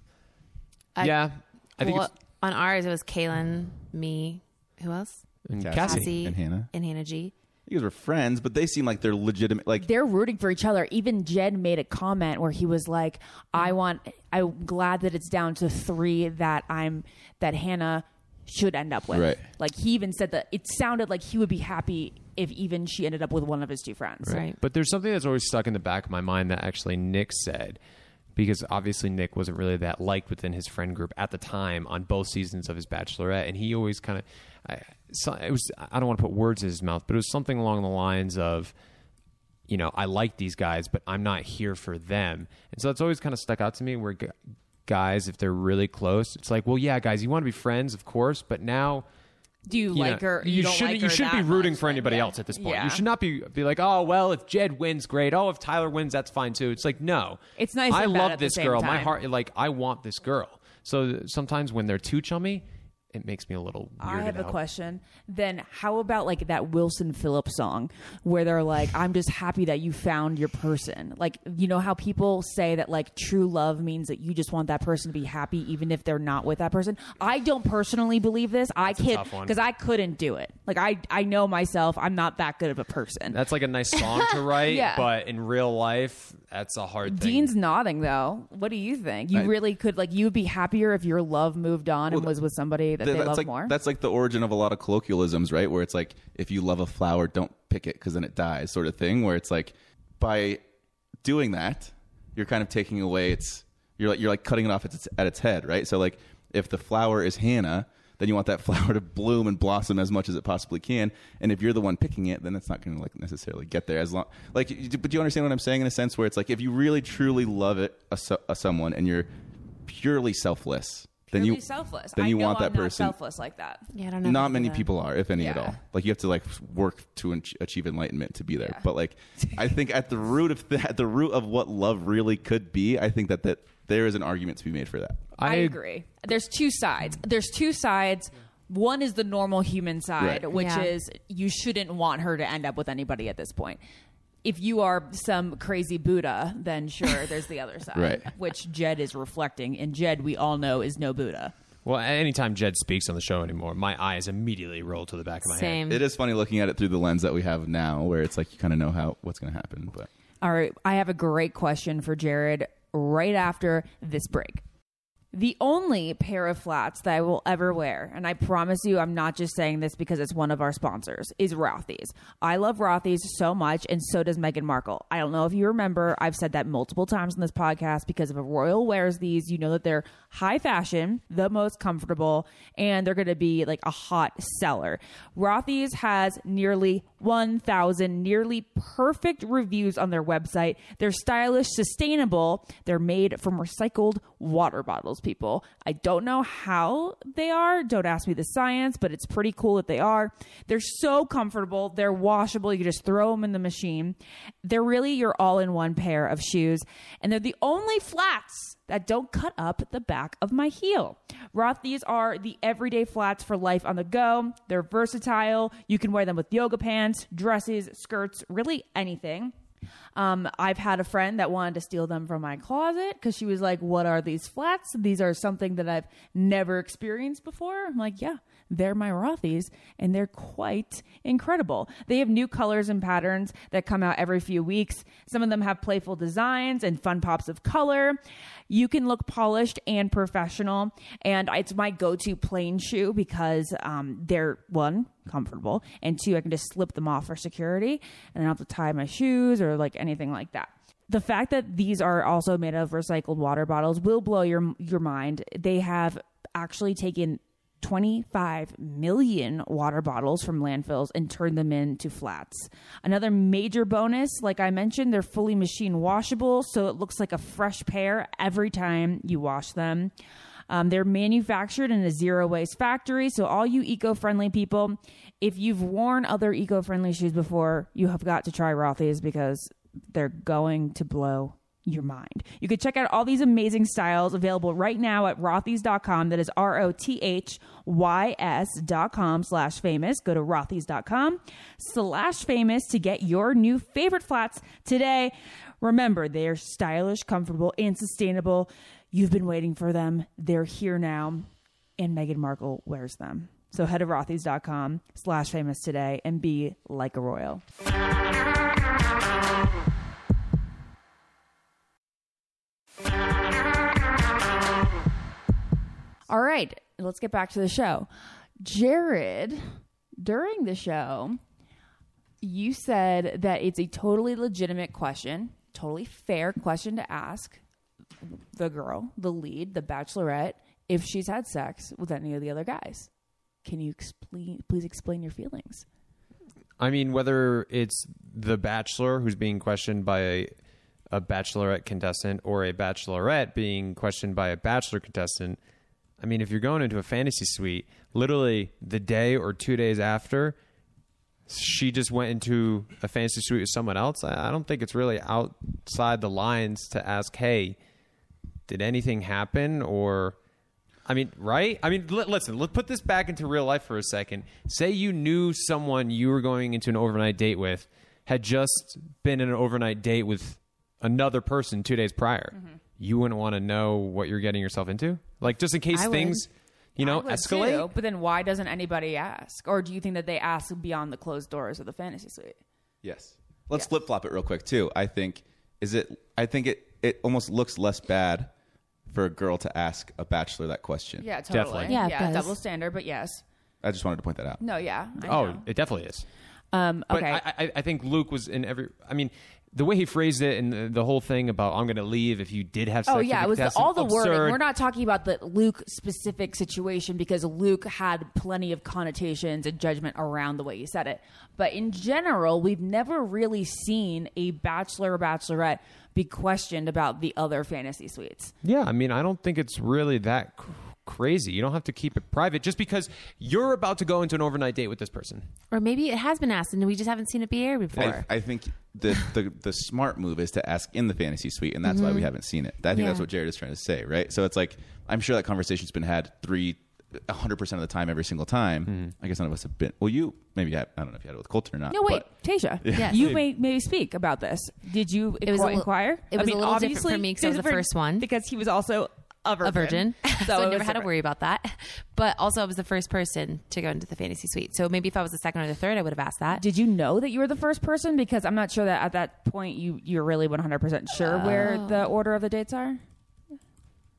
I- yeah, I think well, it's on ours, it was Kaylin, me, who else? and Cassie. Cassie. Cassie and Hannah. And Hannah G. You guys were friends, but they seem like they're legitimate. Like They're rooting for each other. Even Jed made a comment where he was like, "I want. I'm glad that it's down to three that I'm that Hannah should end up with." Right. Like he even said that it sounded like he would be happy if even she ended up with one of his two friends. Right. But there's something that's always stuck in the back of my mind that actually Nick said, because obviously Nick wasn't really that liked within his friend group at the time on both seasons of his Bachelorette, and he always kind of, I, so it was. I don't want to put words in his mouth, but it was something along the lines of, you know, I like these guys, but I'm not here for them, and so it's always kind of stuck out to me where gu- guys, if they're really close, it's like, well, yeah, guys, you want to be friends, of course, but now. Do you, You like know, her? You, don't shouldn't. like you her shouldn't be that rooting much, for then, anybody yeah. else at this point. Yeah. You should not be be like, oh well, if Jed wins, great. Oh, if Tyler wins, that's fine too. It's like no. It's nice I and bad love at the this same girl. My time. heart, like I want this girl. So sometimes when they're too chummy, it makes me a little weirded I have a out. question. Then how about like that Wilson Phillips song where they're like, "I'm just happy that you found your person." Like, you know how people say that like true love means that you just want that person to be happy even if they're not with that person. I don't personally believe this. I a can't tough one. because I couldn't do it. Like I I know myself. I'm not that good of a person. That's like a nice song to write, Yeah. but in real life, that's a hard thing. Dean's nodding though. What do you think? You I- really could like you would be happier if your love moved on and Well, was with somebody that Th- they that's love like more. that's like the origin of a lot of colloquialisms, right? Where it's like if you love a flower, don't pick it because then it dies, sort of thing. Where it's like by doing that, you're kind of taking away its you're like you're like cutting it off at its at its head, right? So like if the flower is Hannah, then you want that flower to bloom and blossom as much as it possibly can. And if you're the one picking it, then it's not going to like necessarily get there as long. Like, you- but do you understand what I'm saying in a sense where it's like if you really truly love it a, so- a someone and you're purely selfless. Then Purely you, selfless. then I you know want that I'm not person. selfless like that. Yeah, I don't know. Not if I many do that. people are, if any at Yeah. all. Like you have to like work to ach- achieve enlightenment to be there. Yeah. But like, I think at the root of the, at the root of what love really could be, I think that that there is an argument to be made for that. I, agree. There's two sides. There's two sides. One is the normal human side, Right. which Yeah. is you shouldn't want her to end up with anybody at this point. If you are some crazy Buddha, then sure, there's the other side, Right. which Jed is reflecting. And Jed, we all know, is no Buddha. Well, anytime Jed speaks on the show anymore, my eyes immediately roll to the back of my head. Same. It is funny looking at it through the lens that we have now, where it's like you kind of know how what's going to happen. But All right, I have a great question for Jared right after this break. The only pair of flats that I will ever wear, and I promise you I'm not just saying this because it's one of our sponsors, is Rothy's. I love Rothy's so much, and so does Meghan Markle. I don't know if you remember, I've said that multiple times in this podcast, because if a royal wears these, you know that they're high fashion, the most comfortable, and they're going to be like a hot seller. Rothy's has nearly one thousand nearly perfect reviews on their website. They're stylish, sustainable. They're made from recycled water bottles, people. I don't know how they are. Don't ask me the science, but it's pretty cool that they are. They're so comfortable. They're washable. You can just throw them in the machine. They're really your all-in-one pair of shoes, and they're the only flats that don't cut up the back of my heel. Rothy's are the everyday flats for life on the go. They're versatile. You can wear them with yoga pants, dresses, skirts, really anything. Um, I've had a friend that wanted to steal them from my closet because she was like, what are these flats? These are something that I've never experienced before. I'm like, yeah, they're my Rothy's, and they're quite incredible. They have new colors and patterns that come out every few weeks. Some of them have playful designs and fun pops of color. You can look polished and professional, and it's my go-to plain shoe because um, they're, one, comfortable, and two, I can just slip them off for security, and I don't have to tie my shoes or like anything like that. The fact that these are also made of recycled water bottles will blow your your mind. They have actually taken twenty-five million water bottles from landfills and turned them into flats. Another major bonus, like I mentioned, they're fully machine washable, so it looks like a fresh pair every time you wash them. Um, they're manufactured in a zero-waste factory, so all you eco-friendly people, if you've worn other eco-friendly shoes before, you have got to try Rothy's because they're going to blow your mind. You can check out all these amazing styles available right now at rothys dot com. That is R O T H Y S dot com slash famous. Go to rothys dot com slash famous to get your new favorite flats today. Remember, they're stylish, comfortable, and sustainable. You've been waiting for them. They're here now, and Meghan Markle wears them. So head to rothys dot com slash famous today and be like a royal. All right, let's get back to the show. Jared, during the show, you said that it's a totally legitimate question, totally fair question to ask the girl, the lead, the bachelorette, if she's had sex with any of the other guys. Can you explain, please explain your feelings? I mean, whether it's the bachelor who's being questioned by a, a bachelorette contestant or a bachelorette being questioned by a bachelor contestant, I mean, if you're going into a fantasy suite, literally the day or two days after she just went into a fantasy suite with someone else, I don't think it's really outside the lines to ask, hey, did anything happen? Or, I mean, right? I mean, l- listen, let's put this back into real life for a second. Say you knew someone you were going into an overnight date with had just been in an overnight date with another person two days prior. Mm-hmm. You wouldn't want to know what you're getting yourself into? Like, just in case I things, would. you know, I would escalate? too, but then why doesn't anybody ask? Or do you think that they ask beyond the closed doors of the fantasy suite? Yes. Let's Yes. flip-flop it real quick, too. I think, is it, I think it, it almost looks less bad for a girl to ask a bachelor that question. Yeah, totally. Definitely. Yeah, it yeah does. double standard, but yes. I just wanted to point that out. No, yeah. I Oh, know. it definitely is. Um, But okay. I, I, I think Luke was in every. I mean, the way he phrased it and the, the whole thing about I'm going to leave if you did have sex. Oh yeah, it with was the the, all the contestant, wording. absurd. We're not talking about the Luke specific situation because Luke had plenty of connotations and judgment around the way he said it. But in general, we've never really seen a bachelor or bachelorette be questioned about the other fantasy suites. Yeah, I mean, I don't think it's really that cr- crazy. You don't have to keep it private just because you're about to go into an overnight date with this person. Or maybe it has been asked and we just haven't seen it be aired before. I, I think the, the the smart move is to ask in the fantasy suite, and that's why we haven't seen it. I think Yeah. that's what Jared is trying to say, right? So it's like, I'm sure that conversation's been had three, one hundred percent of the time, every single time. I guess none of us have been. Well, you, maybe you had, I don't know if you had it with Colton or not. No, wait, but- Tasha. Yes. You may maybe speak about this. Did you It was a inqu- little- inquire? it was a little different for me 'cause I was the different first one. Because he was also a virgin. a virgin. So, So I it never was had to different. worry about that. But also I was the first person to go into the fantasy suite. So maybe if I was the second or the third, I would have asked that. Did you know that you were the first person? Because I'm not sure that at that point you, you're really one hundred percent sure where the order of the dates are.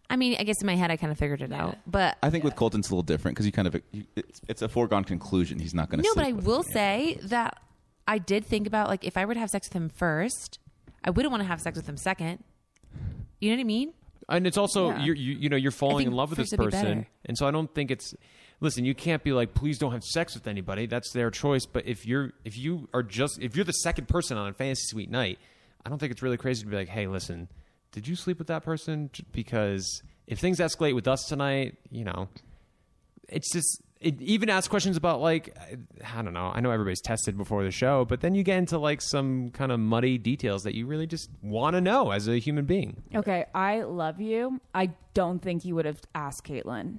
I mean, I guess in my head I kind of figured it out, but I think with Colton it's a little different because you kind of you, it's, it's a foregone conclusion. He's not going to. no. sleep But I with will him. say that I did think about like if I were to have sex with him first, I wouldn't want to have sex with him second. You know what I mean? And it's also Yeah. you're, you you know you're falling think in love with first this would be person, better. and so I don't think it's. Listen, you can't be like, please don't have sex with anybody. That's their choice. But if you're if you are just if you're the second person on a fantasy suite night, I don't think it's really crazy to be like, hey, listen, did you sleep with that person? Because if things escalate with us tonight, you know, it's just it, even ask questions about like I don't know. I know everybody's tested before the show, but then you get into like some kind of muddy details that you really just want to know as a human being. Okay, I love you. I don't think you would have asked Caitlyn.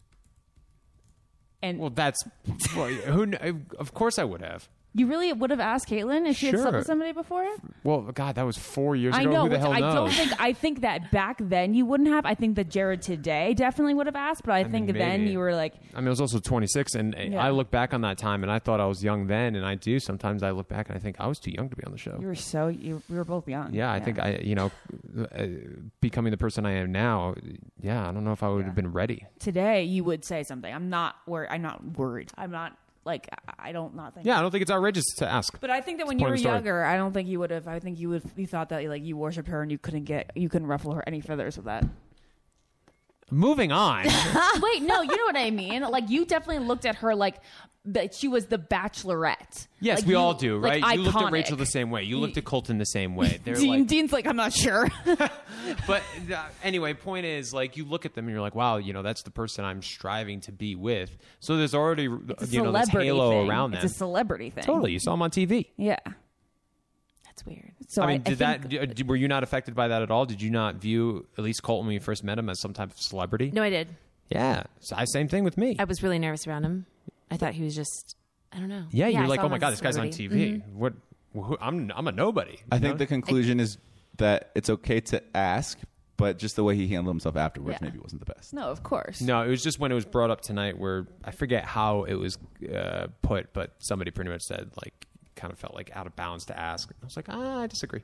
And Well, that's well, who. kn- Of course, I would have. you really would have asked Caitlyn if she had slept Sure. with somebody before? Well, God, that was four years I ago. know, Who the which hell I knows? don't think. I think that back then you wouldn't have. I think that Jared today definitely would have asked, but I, think mean, then maybe. you were like, I mean, I was also twenty-six, and Yeah. I look back on that time, and I thought I was young then, and I do. Sometimes I look back and I think I was too young to be on the show. you were so. You, we were both young. Yeah, I think I, you know, uh, becoming the person I am now. Yeah, I don't know if I would have been ready. today you would say something. I'm not worried. I'm not worried. I'm not like. I I don't not think. Yeah, I don't think it's outrageous to ask. But I think that when It's you part were of the story. younger, I don't think you would have. I think you would. You thought that like you worshipped her and you couldn't get. You couldn't ruffle her any feathers with that. Moving on. Wait, no, you know what I mean. Like you definitely looked at her like that she was the Bachelorette. Yes, Like, we you- all do, like, right? You looked at iconic. Rachel the same way. You looked at Colton the same way. They're Dean, like, Dean's like, I'm not sure. but uh, anyway, point is, like, you look at them and you're like, wow, you know, that's the person I'm striving to be with. So there's already, It's a you know, this celebrity halo thing. around them. It's a celebrity thing. Totally, you saw them on T V. Yeah. That's weird. So I mean, did think- that? d- d- Were you not affected by that at all? Did you not view at least Colton when you first met him as some type of celebrity? No, I did. Yeah, so, same thing with me. I was really nervous around him. I thought he was just. I don't know. yeah, you're I like, saw oh him my as god, a this guy's on celebrity. T V. Mhm. What? Who, I'm I'm a nobody. I you think know? the conclusion is that it's okay to ask, but just the way he handled himself afterwards Yeah. maybe wasn't the best. No, of course. No, it was just when it was brought up tonight where I forget how it was uh, put, but somebody pretty much said like kind of felt like out of bounds to ask. I was like, ah, I disagree.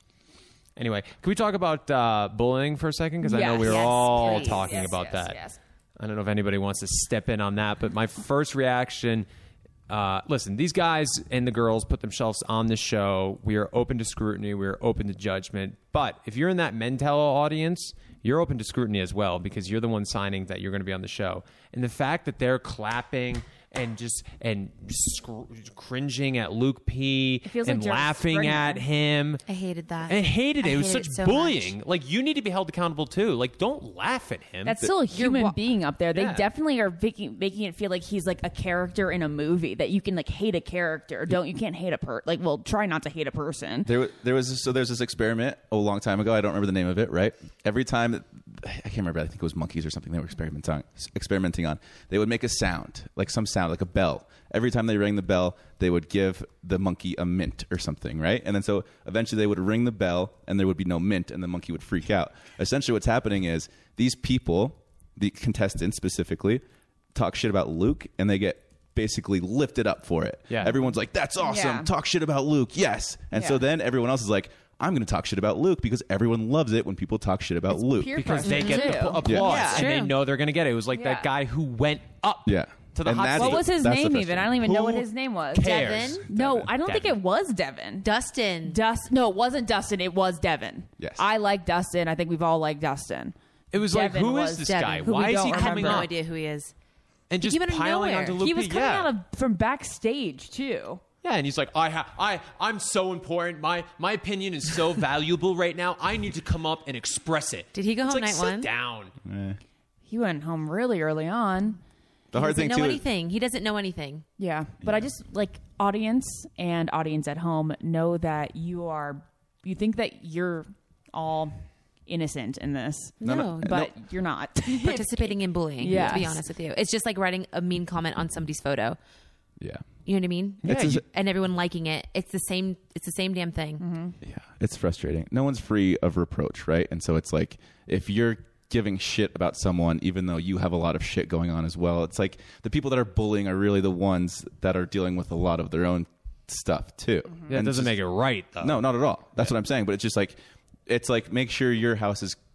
Anyway, can we talk about uh, bullying for a second? Because I know Yes. we were Yes, all please. talking Yes, about yes, that. yes. I don't know if anybody wants to step in on that, but my first reaction. Uh, listen, these guys and the girls put themselves on the show. We are open to scrutiny. We are open to judgment. But if you're in that Mentello audience, you're open to scrutiny as well because you're the one signing that you're going to be on the show. And the fact that they're clapping and just and scr- cringing at Luke P feels and like Jerry laughing Springer. at him. I hated that. I hated it. I It was hated such so bullying. much. Like, you need to be held accountable too. Like, don't laugh at him. That's still a human wa- being up there. They Yeah. definitely are making, making it feel like he's like a character in a movie that you can like hate a character. Don't you can't hate a per like well try not to hate a person. There, wa- there was this, so there's this experiment a long time ago. I don't remember the name of it. Right, every time that, I can't remember. I think it was monkeys or something they were experimenting experimenting on. They would make a sound, like some sound, like a bell. Every time they rang the bell, they would give the monkey a mint or something, right? And then so eventually they would ring the bell, and there would be no mint, and the monkey would freak out. Essentially, what's happening is these people, the contestants specifically, talk shit about Luke, and they get basically lifted up for it. Yeah. Everyone's like, "That's awesome! Yeah. Talk shit about Luke, yes!" And so Yeah. then everyone else is like, I'm going to talk shit about Luke because everyone loves it when people talk shit about Luke. peer because they pressure, get the too. pl- applause Yeah. and they True. know they're going to get it. It was like Yeah. that guy who went up Yeah. to the And hot that's seat. What the- was his that's the name even? I don't even know what Who his name was. cares? Devin? No, I don't think Devin. it was Devin. Dustin. Dust. No, it wasn't Dustin. It was Devin. Yes. I like Dustin. I think we've all liked Dustin. It was Devin like, who was is this Devin, guy? who we Why is don't he I have coming no up idea who he is. and just came out of piling nowhere. onto Luke? He was P? coming yeah. out of from backstage too. Yeah, and he's like, I, ha- I, I'm so important. My, my opinion is so valuable right now. I need to come up and express it. Did he go It's home like, night sit one? down. He went home really early on. The He hard doesn't thing know too. Is, anything. He doesn't know anything. Yeah, but I just like audience and audience at home know that you are. You think that you're all innocent in this, No, no, but you're not. participating in bullying. To be Yes. honest with you, it's just like writing a mean comment on somebody's photo. yeah. You know what I mean? Yeah, It's a- you- And everyone liking it. It's the same. It's the same damn thing. Yeah, it's frustrating. No one's free of reproach, right? And so it's like if you're giving shit about someone, even though you have a lot of shit going on as well, it's like the people that are bullying are really the ones that are dealing with a lot of their own stuff too. That And doesn't just- make it right, though. No, not at all. That's what I'm saying. But it's just like it's like make sure your house is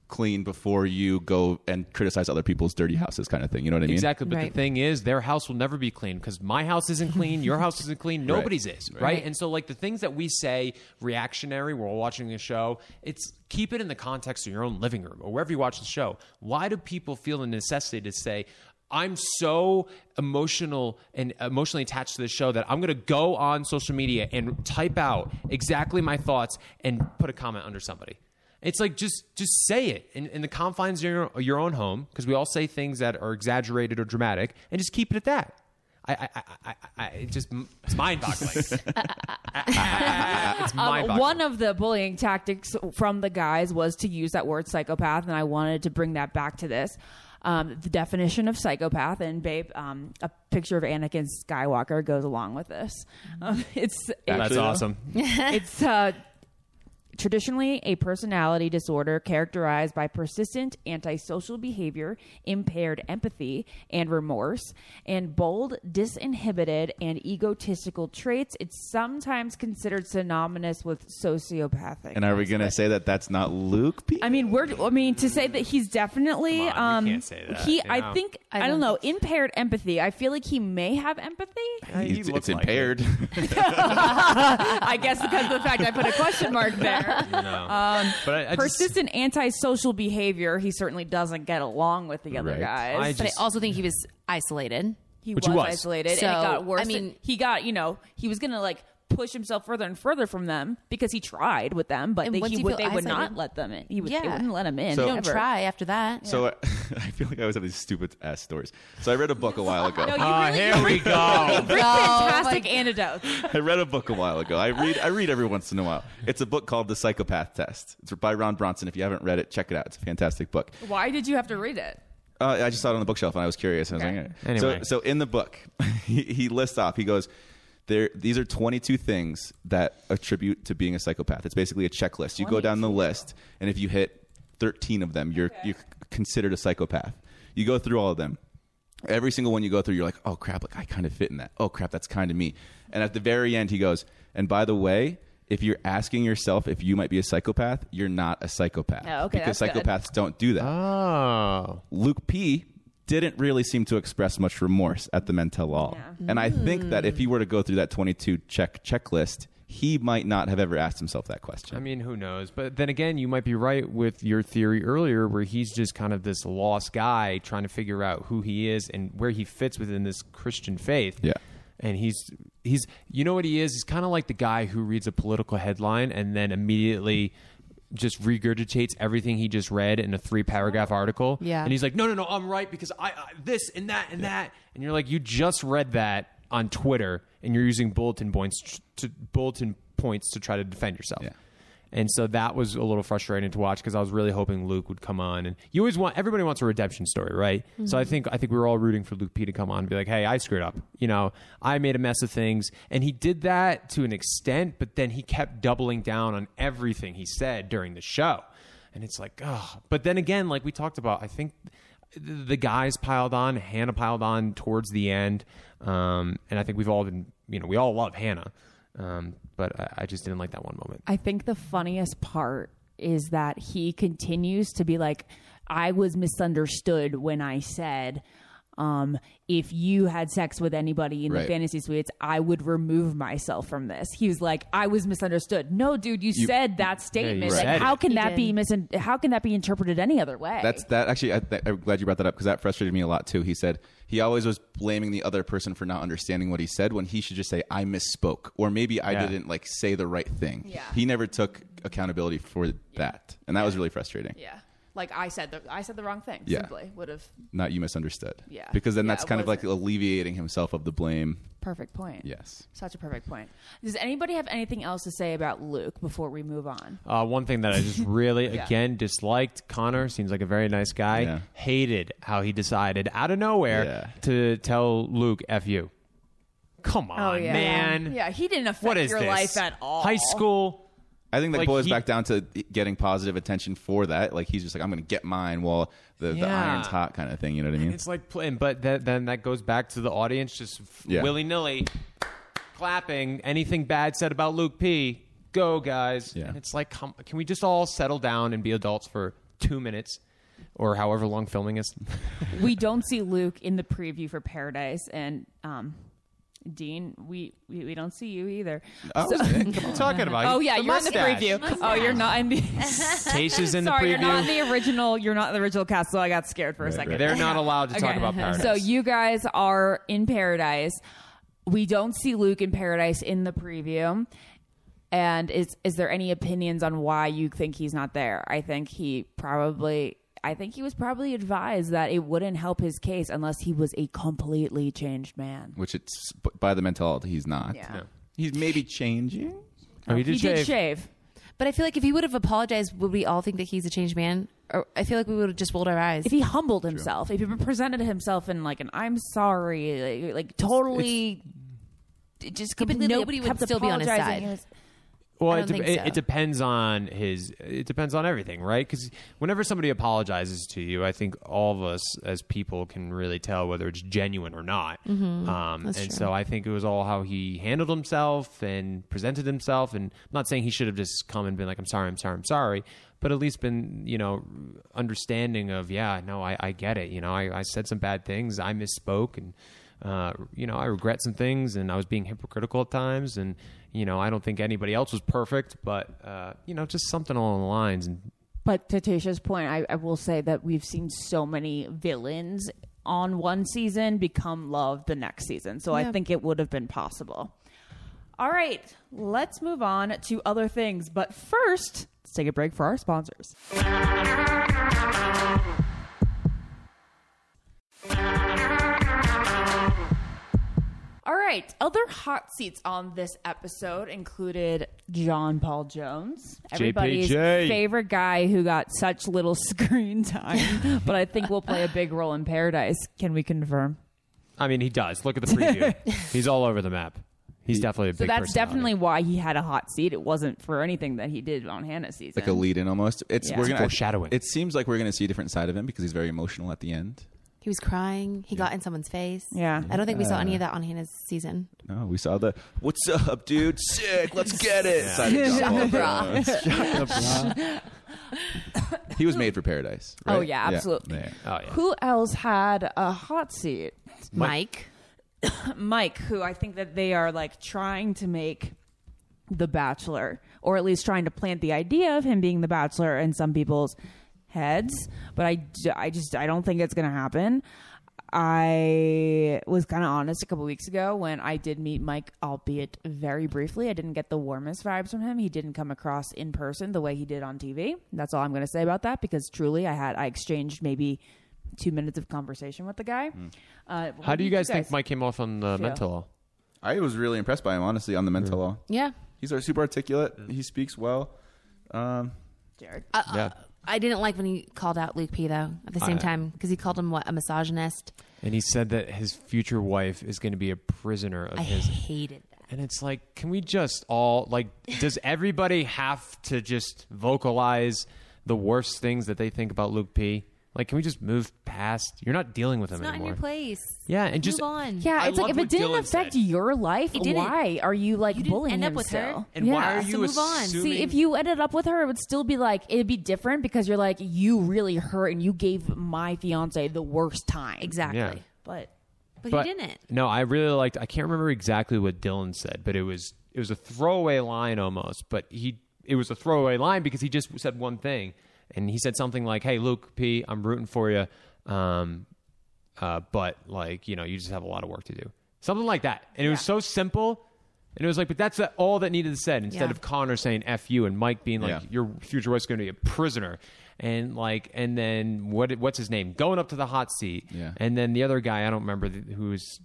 clean before you go and criticize other people's dirty houses, kind of thing. You know what I mean? Exactly. But Right. the thing is, their house will never be clean because my house isn't clean, your house isn't clean, nobody's is, right? Right. And so, like, the things that we say reactionary while watching a show, it's keep it in the context of your own living room or wherever you watch the show. Why do people feel the necessity to say, I'm so emotional and emotionally attached to this show that I'm going to go on social media and type out exactly my thoughts and put a comment under somebody? It's like, just just say it in, in the confines of your, your own home, because we all say things that are exaggerated or dramatic, and just keep it at that. I, I, I, I, I it just it's mind-boggling. It's Um, mind-boggling. one of the bullying tactics from the guys was to use that word psychopath, and I wanted to bring that back to this. Um, the definition of psychopath, and babe, um, a picture of Anakin Skywalker goes along with this. Um, it's That's Actually, though? awesome. it's uh, traditionally a personality disorder characterized by persistent antisocial behavior, impaired empathy and remorse, and bold, disinhibited, and egotistical traits. It's sometimes considered synonymous with sociopathic. And are we going to say that that's not Luke P? I mean, we're. I mean, to say that he's definitely. Come on, we um, can't say that, he. you I know? think. I, I don't don't know. Impaired empathy. I feel like he may have empathy. He It's, looked it's like impaired. I guess because of the fact I put a question mark there. No. Um, but I, I just, Persistent antisocial behavior. He certainly doesn't get along with the other Right. guys. I But I just- also think he was isolated. he Which was, he was. isolated, and So, it got worse. I mean- he got. You know, he was gonna like push himself further and further from them because he tried with them, but And they, once he you would, feel they would not isolated- let them in. He would. They Yeah. wouldn't let him in. So- You don't ever. try after that. So I feel like I always have these stupid ass stories. So I read a book a while ago. No, you Ah, really, here you we go. bring fantastic antidotes. I read a book a while ago. I read I read every once in a while. It's a book called The Psychopath Test. It's by Ron Bronson. If you haven't read it, check it out. It's a fantastic book. Why did you have to read it? Uh, I just saw it on the bookshelf and I was curious. I was Okay. like, eh. Anyway. So, so in the book, he, he lists off. He goes, "There, these are twenty-two things that attribute to being a psychopath. It's basically a checklist. You go down the list, and if you hit thirteen of them, you're you're considered a psychopath. You go through all of them. Every single one you go through, you're like, oh crap, like I kind of fit in that. Oh crap, that's kind of me. And at the very end, he goes, and by the way, if you're asking yourself if you might be a psychopath, you're not a psychopath. Oh, okay, because that's good. psychopaths don't do that. Oh. Luke P didn't really seem to express much remorse at the Men Tell All. Yeah. And I think that if he were to go through that twenty-two check checklist, he might not have ever asked himself that question. I mean, who knows? But then again, you might be right with your theory earlier where he's just kind of this lost guy trying to figure out who he is and where he fits within this Christian faith. Yeah. And he's he's you know what he is? He's kind of like the guy who reads a political headline and then immediately just regurgitates everything he just read in a three paragraph article. Yeah. And he's like, no, no, no, I'm right because I, I this and that and that. And you're like, you just read that on Twitter and you're using bulletin points to bulletin points to try to defend yourself. Yeah. And so that was a little frustrating to watch because I was really hoping Luke would come on. And you always want everybody wants a redemption story, right? Mm-hmm. So I think I think we were all rooting for Luke P to come on and be like, "Hey, I screwed up. You know, I made a mess of things." And he did that to an extent, but then he kept doubling down on everything he said during the show. And it's like, oh. But then again, like we talked about, I think the guys piled on, Hannah piled on towards the end, um, and I think we've all been, you know, we all love Hannah. Um, but I, I just didn't like that one moment. I think the funniest part is that he continues to be like, I was misunderstood when I said, um, if you had sex with anybody in Right. the fantasy suites, I would remove myself from this. He was like, I was misunderstood. No, dude, you, You- said that statement. you Like, said how it. can He that be did. misin- How can that be interpreted any other way? That's that actually. I, th- I'm glad you brought that up because that frustrated me a lot too. He said he always was blaming the other person for not understanding what he said when he should just say I misspoke or maybe I Yeah. didn't like say the right thing. Yeah. He never took accountability for that, and that was really frustrating. yeah. Like I said, the, I said the wrong thing. Yeah. Simply would have Not you misunderstood. Yeah. Because then Yeah, that's it kind of like wasn't. alleviating himself of the blame. perfect point. Yes. Such a perfect point. Does anybody have anything else to say about Luke before we move on? Uh, one thing that I just really, Yeah. again, disliked, Connor seems like a very nice guy. Yeah. Hated how he decided out of nowhere Yeah. to tell Luke, F you. Come on, man. Oh, Yeah, he didn't affect What is your this? life at all. High school. I think that Like, boils he- back down to getting positive attention for that. Like he's just like, I'm going to get mine while the, the Yeah. iron's hot kind of thing. You know what I mean? It's like, playing, but that, then that goes back to the audience just Yeah. willy nilly clapping anything bad said about Luke P. Go, guys. Yeah. And it's like, come, can we just all settle down and be adults for two minutes or however long filming is. We don't see Luke in the preview for Paradise, and um, Dean, we, we, we don't see you either. Oh, So- What are you talking about? oh yeah, The you're in the mustache. preview. Oh, you're not in the. Tasha's in the Sorry, preview. you're not in the original. You're not in the original cast, so I got scared for a Right, second. right. They're not allowed to talk Okay. about Paradise. So you guys are in Paradise. We don't see Luke in Paradise in the preview. And is is there any opinions on why you think he's not there? I think he probably I think he was probably advised that it wouldn't help his case unless he was a completely changed man. Which it's by the mentality he's not. Yeah. No. He's maybe changing. Oh, he did he shave. did shave. But I feel like if he would have apologized, would we all think that he's a changed man? Or I feel like we would have just rolled our eyes. If he humbled himself, if he presented himself in like an "I'm sorry," like, like totally, it just Yeah, but completely nobody would kept still be on his apologizing. side. It was- Well, I it, don't de- think it, so. it depends on his. It depends on everything, right? Because whenever somebody apologizes to you, I think all of us as people can really tell whether it's genuine or not. Mm-hmm. Um, and That's true. so I think it was all how he handled himself and presented himself. And I'm not saying he should have just come and been like, "I'm sorry, I'm sorry, I'm sorry," but at least been, you know, understanding of, yeah, no, I, I get it. You know, I, I said some bad things, I misspoke, and uh, you know, I regret some things, and I was being hypocritical at times, and you know, I don't think anybody else was perfect, but uh, you know, just something along the lines. And But to Tasha's point, I, I will say that we've seen so many villains on one season become loved the next season. So I Yeah. think it would have been possible. All right, let's move on to other things. But first, let's take a break for our sponsors. All right, other hot seats on this episode included John Paul Jones, everybody's J P J. favorite guy who got such little screen time, but I think will play a big role in Paradise. Can we confirm? I mean, he does. Look at the preview; he's all over the map. He's definitely a big. So that's personality. definitely why he had a hot seat. It wasn't for anything that he did on Hannah's season. Like a lead in almost. It's Yeah. we're It's gonna foreshadowing. It seems like we're gonna see a different side of him because he's very emotional at the end. He was crying. He got in someone's face. Yeah. I don't think we saw any of that on Hannah's season. No, we saw the "What's up, dude? Sick, let's get it." side of John Paul Jones. He was made for Paradise. Right? Oh, yeah, absolutely. Yeah. Oh yeah. Who else had a hot seat? Mike. Mike, who I think that they are like trying to make the Bachelor, or at least trying to plant the idea of him being the Bachelor in some people's heads. But I, d- I just I don't think it's going to happen. I was kind of honest a couple weeks ago when I did meet Mike, albeit very briefly. I didn't get the warmest vibes from him. He didn't come across in person the way he did on T V. That's all I'm going to say about that, because truly I had I exchanged maybe two minutes of conversation with the guy. Uh, How what do you did guys think Mike came off on the feel? mental law? I was really impressed by him, honestly, on the mental law. Yeah. He's uh, super articulate. He speaks well. Um, Jared? Uh, Yeah. uh, I didn't like when he called out Luke P, though, at the same I- time, because he called him, what, a misogynist? And he said that his future wife is going to be a prisoner of I his. hated that. And it's like, can we just all, like, does everybody have to just vocalize the worst things that they think about Luke P? Like, can we just move past? You're not dealing with It's him not in anymore. your place. Yeah, and just- move on. Yeah, I it's like love if it what didn't Dylan affect said. your life, It didn't. why are you like You didn't bullying end up him with still? her. And yeah. why are you So move on. assuming? See, if you ended up with her, it would still be like it'd be different because you're like you really hurt and you gave my fiance the worst time. Exactly. Yeah. But But, But- he didn't. No, I really liked. I can't remember exactly what Dylan said, but it was it was a throwaway line almost. But he it was a throwaway line because he just said one thing, and he said something like, "Hey, Luke P, I'm rooting for you, um, uh, but like you know, you just have a lot of work to do." Something like that, and it was so simple. And it was like, but that's the, all that needed to be said. Instead Yeah. of Connor saying "f you" and Mike being like, Yeah. "Your future wife's going to be a prisoner," and like, and then what? What's his name? Going up to the hot seat, Yeah. and then the other guy, I don't remember the, who's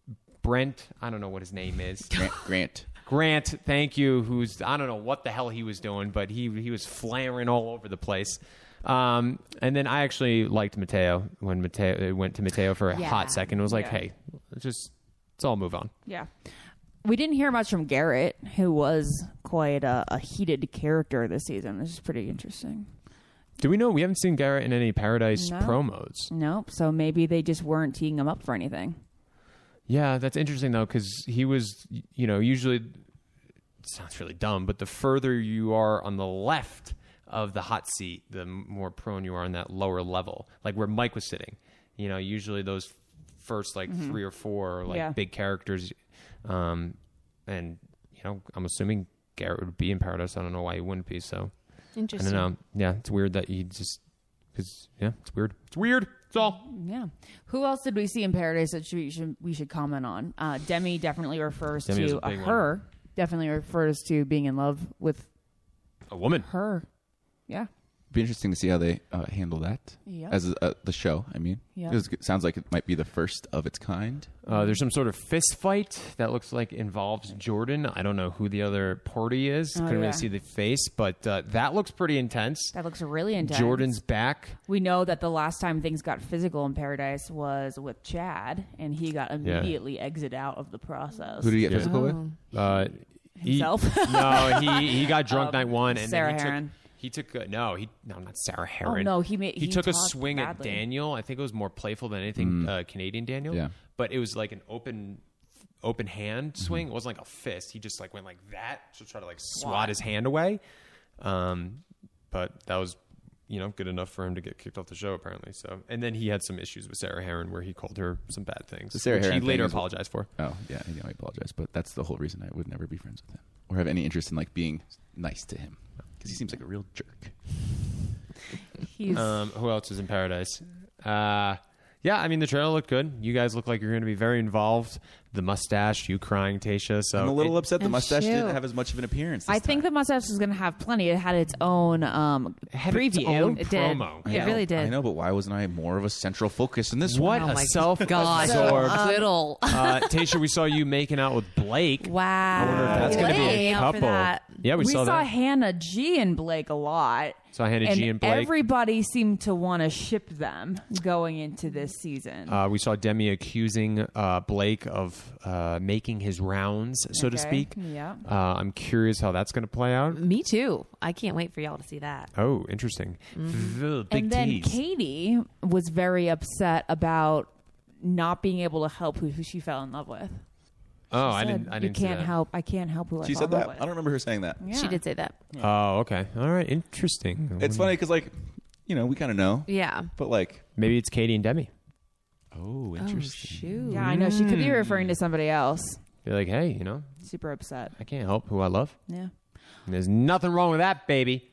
Brent. I don't know what his name is. Grant. Grant. Grant, thank you. Who's I don't know what the hell he was doing, but he he was flaring all over the place. Um, and then I actually liked Mateo when Mateo it went to Mateo for a Yeah. hot second. It was like, Yeah. hey, let's just let's all move on. yeah, we didn't hear much from Garrett, who was quite a, a heated character this season. This is pretty interesting. Do we know we haven't seen Garrett in any Paradise No. promos? Nope. So maybe they just weren't teeing him up for anything. Yeah, that's interesting though, because he was, you know, usually it sounds really dumb, but the further you are on the left of the hot seat, the more prone you are on that lower level, like where Mike was sitting. You know, usually those first like mm-hmm. three or four are like yeah. big characters, um, and you know, I'm assuming Garrett would be in Paradise. I don't know why he wouldn't be. So interesting. I don't know. Yeah, it's weird that he just because yeah, it's weird. It's weird. That's all. Yeah. Who else did we see in Paradise that should, we should we should comment on? Uh, Demi definitely refers Demi to a big uh, her. one. Definitely refers to being in love with a woman. Her. Yeah. Be interesting to see how they uh, handle that Yeah. as uh, the show. I mean, Yeah. it sounds like it might be the first of its kind. Uh, there's some sort of fist fight that looks like involves Jordan. I don't know who the other party is. Oh, Couldn't yeah. really see the face, but uh, that looks pretty intense. That looks really intense. Jordan's back. We know that the last time things got physical in Paradise was with Chad, and he got immediately exited out of the process. Who did he get Yeah. physical with? Uh, he- Himself? no, he he got drunk Um, night one, and Sarah then he Heron. took. He took a, no, he no, not Sarah Heron. Oh, no, he made- he, he took a talked swing badly. at Daniel. I think it was more playful than anything uh, Canadian Daniel. Yeah. But it was like an open open hand swing. It wasn't like a fist. He just like went like that to try to like swat his hand away. Um, but that was you know good enough for him to get kicked off the show apparently. So and then he had some issues with Sarah Heron where he called her some bad things, The Sarah which Heron he thing later is- apologized for. Oh, yeah, I know I apologize, but that's the whole reason I would never be friends with him or have any interest in like being nice to him because he seems like a real jerk. He's Um, who else is in Paradise? Uh, yeah, I mean the trailer looked good. You guys look like you're going to be very involved. The mustache, you crying, Tasha. So I'm a little it- upset the And mustache shoot. didn't have as much of an appearance. This I think the time. mustache is going to have plenty. It had its own um, had its preview. own It did. promo. I It know, really did. I know, but why wasn't I more of a central focus in this What one? a Oh my self-absorbed. Little. uh, Tasha, we saw you making out with Blake. Wow. I wonder if that's going to be a Waiting out for couple. that. Yeah, we, We saw, saw that. Hannah G and Blake a lot. Saw Hannah and G and Blake. everybody seemed to want to ship them going into this season. Uh, we saw Demi accusing uh, Blake of uh, making his rounds, so to Okay, speak. yeah. Uh, I'm curious how that's going to play out. Me too. I can't wait for y'all to see that. Oh, interesting. Ugh, big and then tease. Katie was very upset about not being able to help who, who she fell in love with. oh, I Said, didn't. I didn't You see can't that. help. I can't help who I She fall said in love that. with. I don't remember her saying that. Yeah. She did say that. Oh, okay. All right. Interesting. It's funny because, like, you know, we kind of know, Yeah. but like, Maybe it's Katie and Demi. oh, Oh, interesting. shoot. Yeah, I know. She could be referring to somebody else. You're like, hey, you know, Super upset. I can't help who I love. Yeah. And there's nothing wrong with that, baby.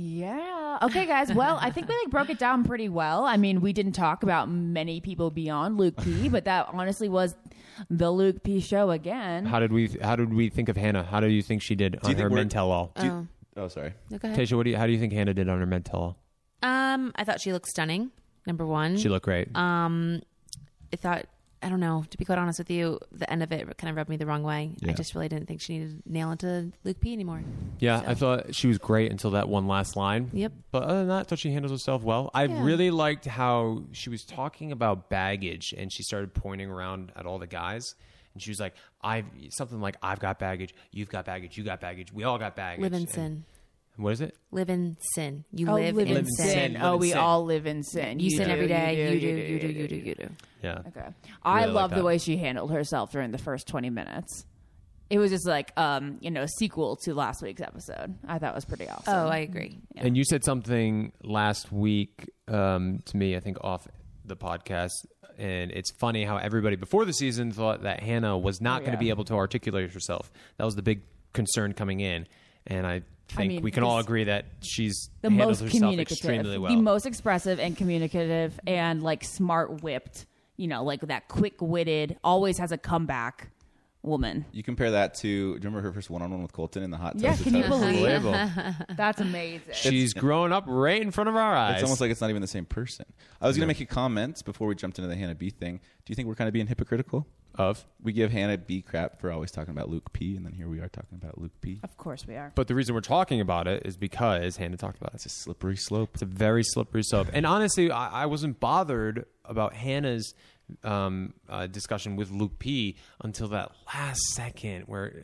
Yeah. Okay, guys. Well, I think we like broke it down pretty well. I mean, we didn't talk about many people beyond Luke P, but that honestly was the Luke P show again. How did we? How did we think of Hannah? How do you think she did on you think her we're- men tell all? Do you- oh, sorry. Okay. Tasha, what do you? How do you think Hannah did on her men tell all? Um, I thought she looked stunning. Number one. She looked great. Um, I thought, I don't know, to be quite honest with you, the end of it kind of rubbed me the wrong way. I Yeah. just really didn't think she needed to nail into Luke P anymore. yeah, so- I thought she was great until that one last line. Yep. But other than that, I thought she handled herself well. I Yeah. really liked how she was talking about baggage, and she started pointing around at all the guys. And she was like, "I've something like I've got baggage, you've got baggage, you got baggage, we all got baggage." Live in And- sin. What is it? Live in sin. You Oh, live, live in, in sin. sin. Live Oh, in we sin. all live in sin. You, sin do, every day. You do, you you do, you do, you do. Yeah. Okay. I Really like love the that. way she handled herself during the first twenty minutes. It was just like, um, you know, a sequel to last week's episode. I thought it was pretty awesome. Oh, I agree. Yeah. And you said something last week um, to me, I think, off the podcast. And it's funny how everybody before the season thought that Hannah was not Oh, going to yeah. be able to articulate herself. That was the big concern coming in. And I think mean, we can all this- agree that she's the handled most herself communicative, extremely well. the most expressive and communicative, and like smart whipped. You know, like that quick witted, always has a comeback woman. You compare that to, do you remember her first one-on-one with Colton in the hot tub? Yeah, to can you tell us- believe it? Unbelievable. That's amazing. She's grown up right in front of our eyes. It's almost like it's not even the same person. I was going to make a comment before we jumped into the Hannah B thing. Do you think we're kind of being hypocritical? of. We give Hannah B crap for always talking about Luke P, and then here we are talking about Luke P. Of course we are. But the reason we're talking about it is because Hannah talked about it. It's a slippery slope. It's a very slippery slope. And honestly, I, I wasn't bothered about Hannah's um, uh, discussion with Luke P until that last second where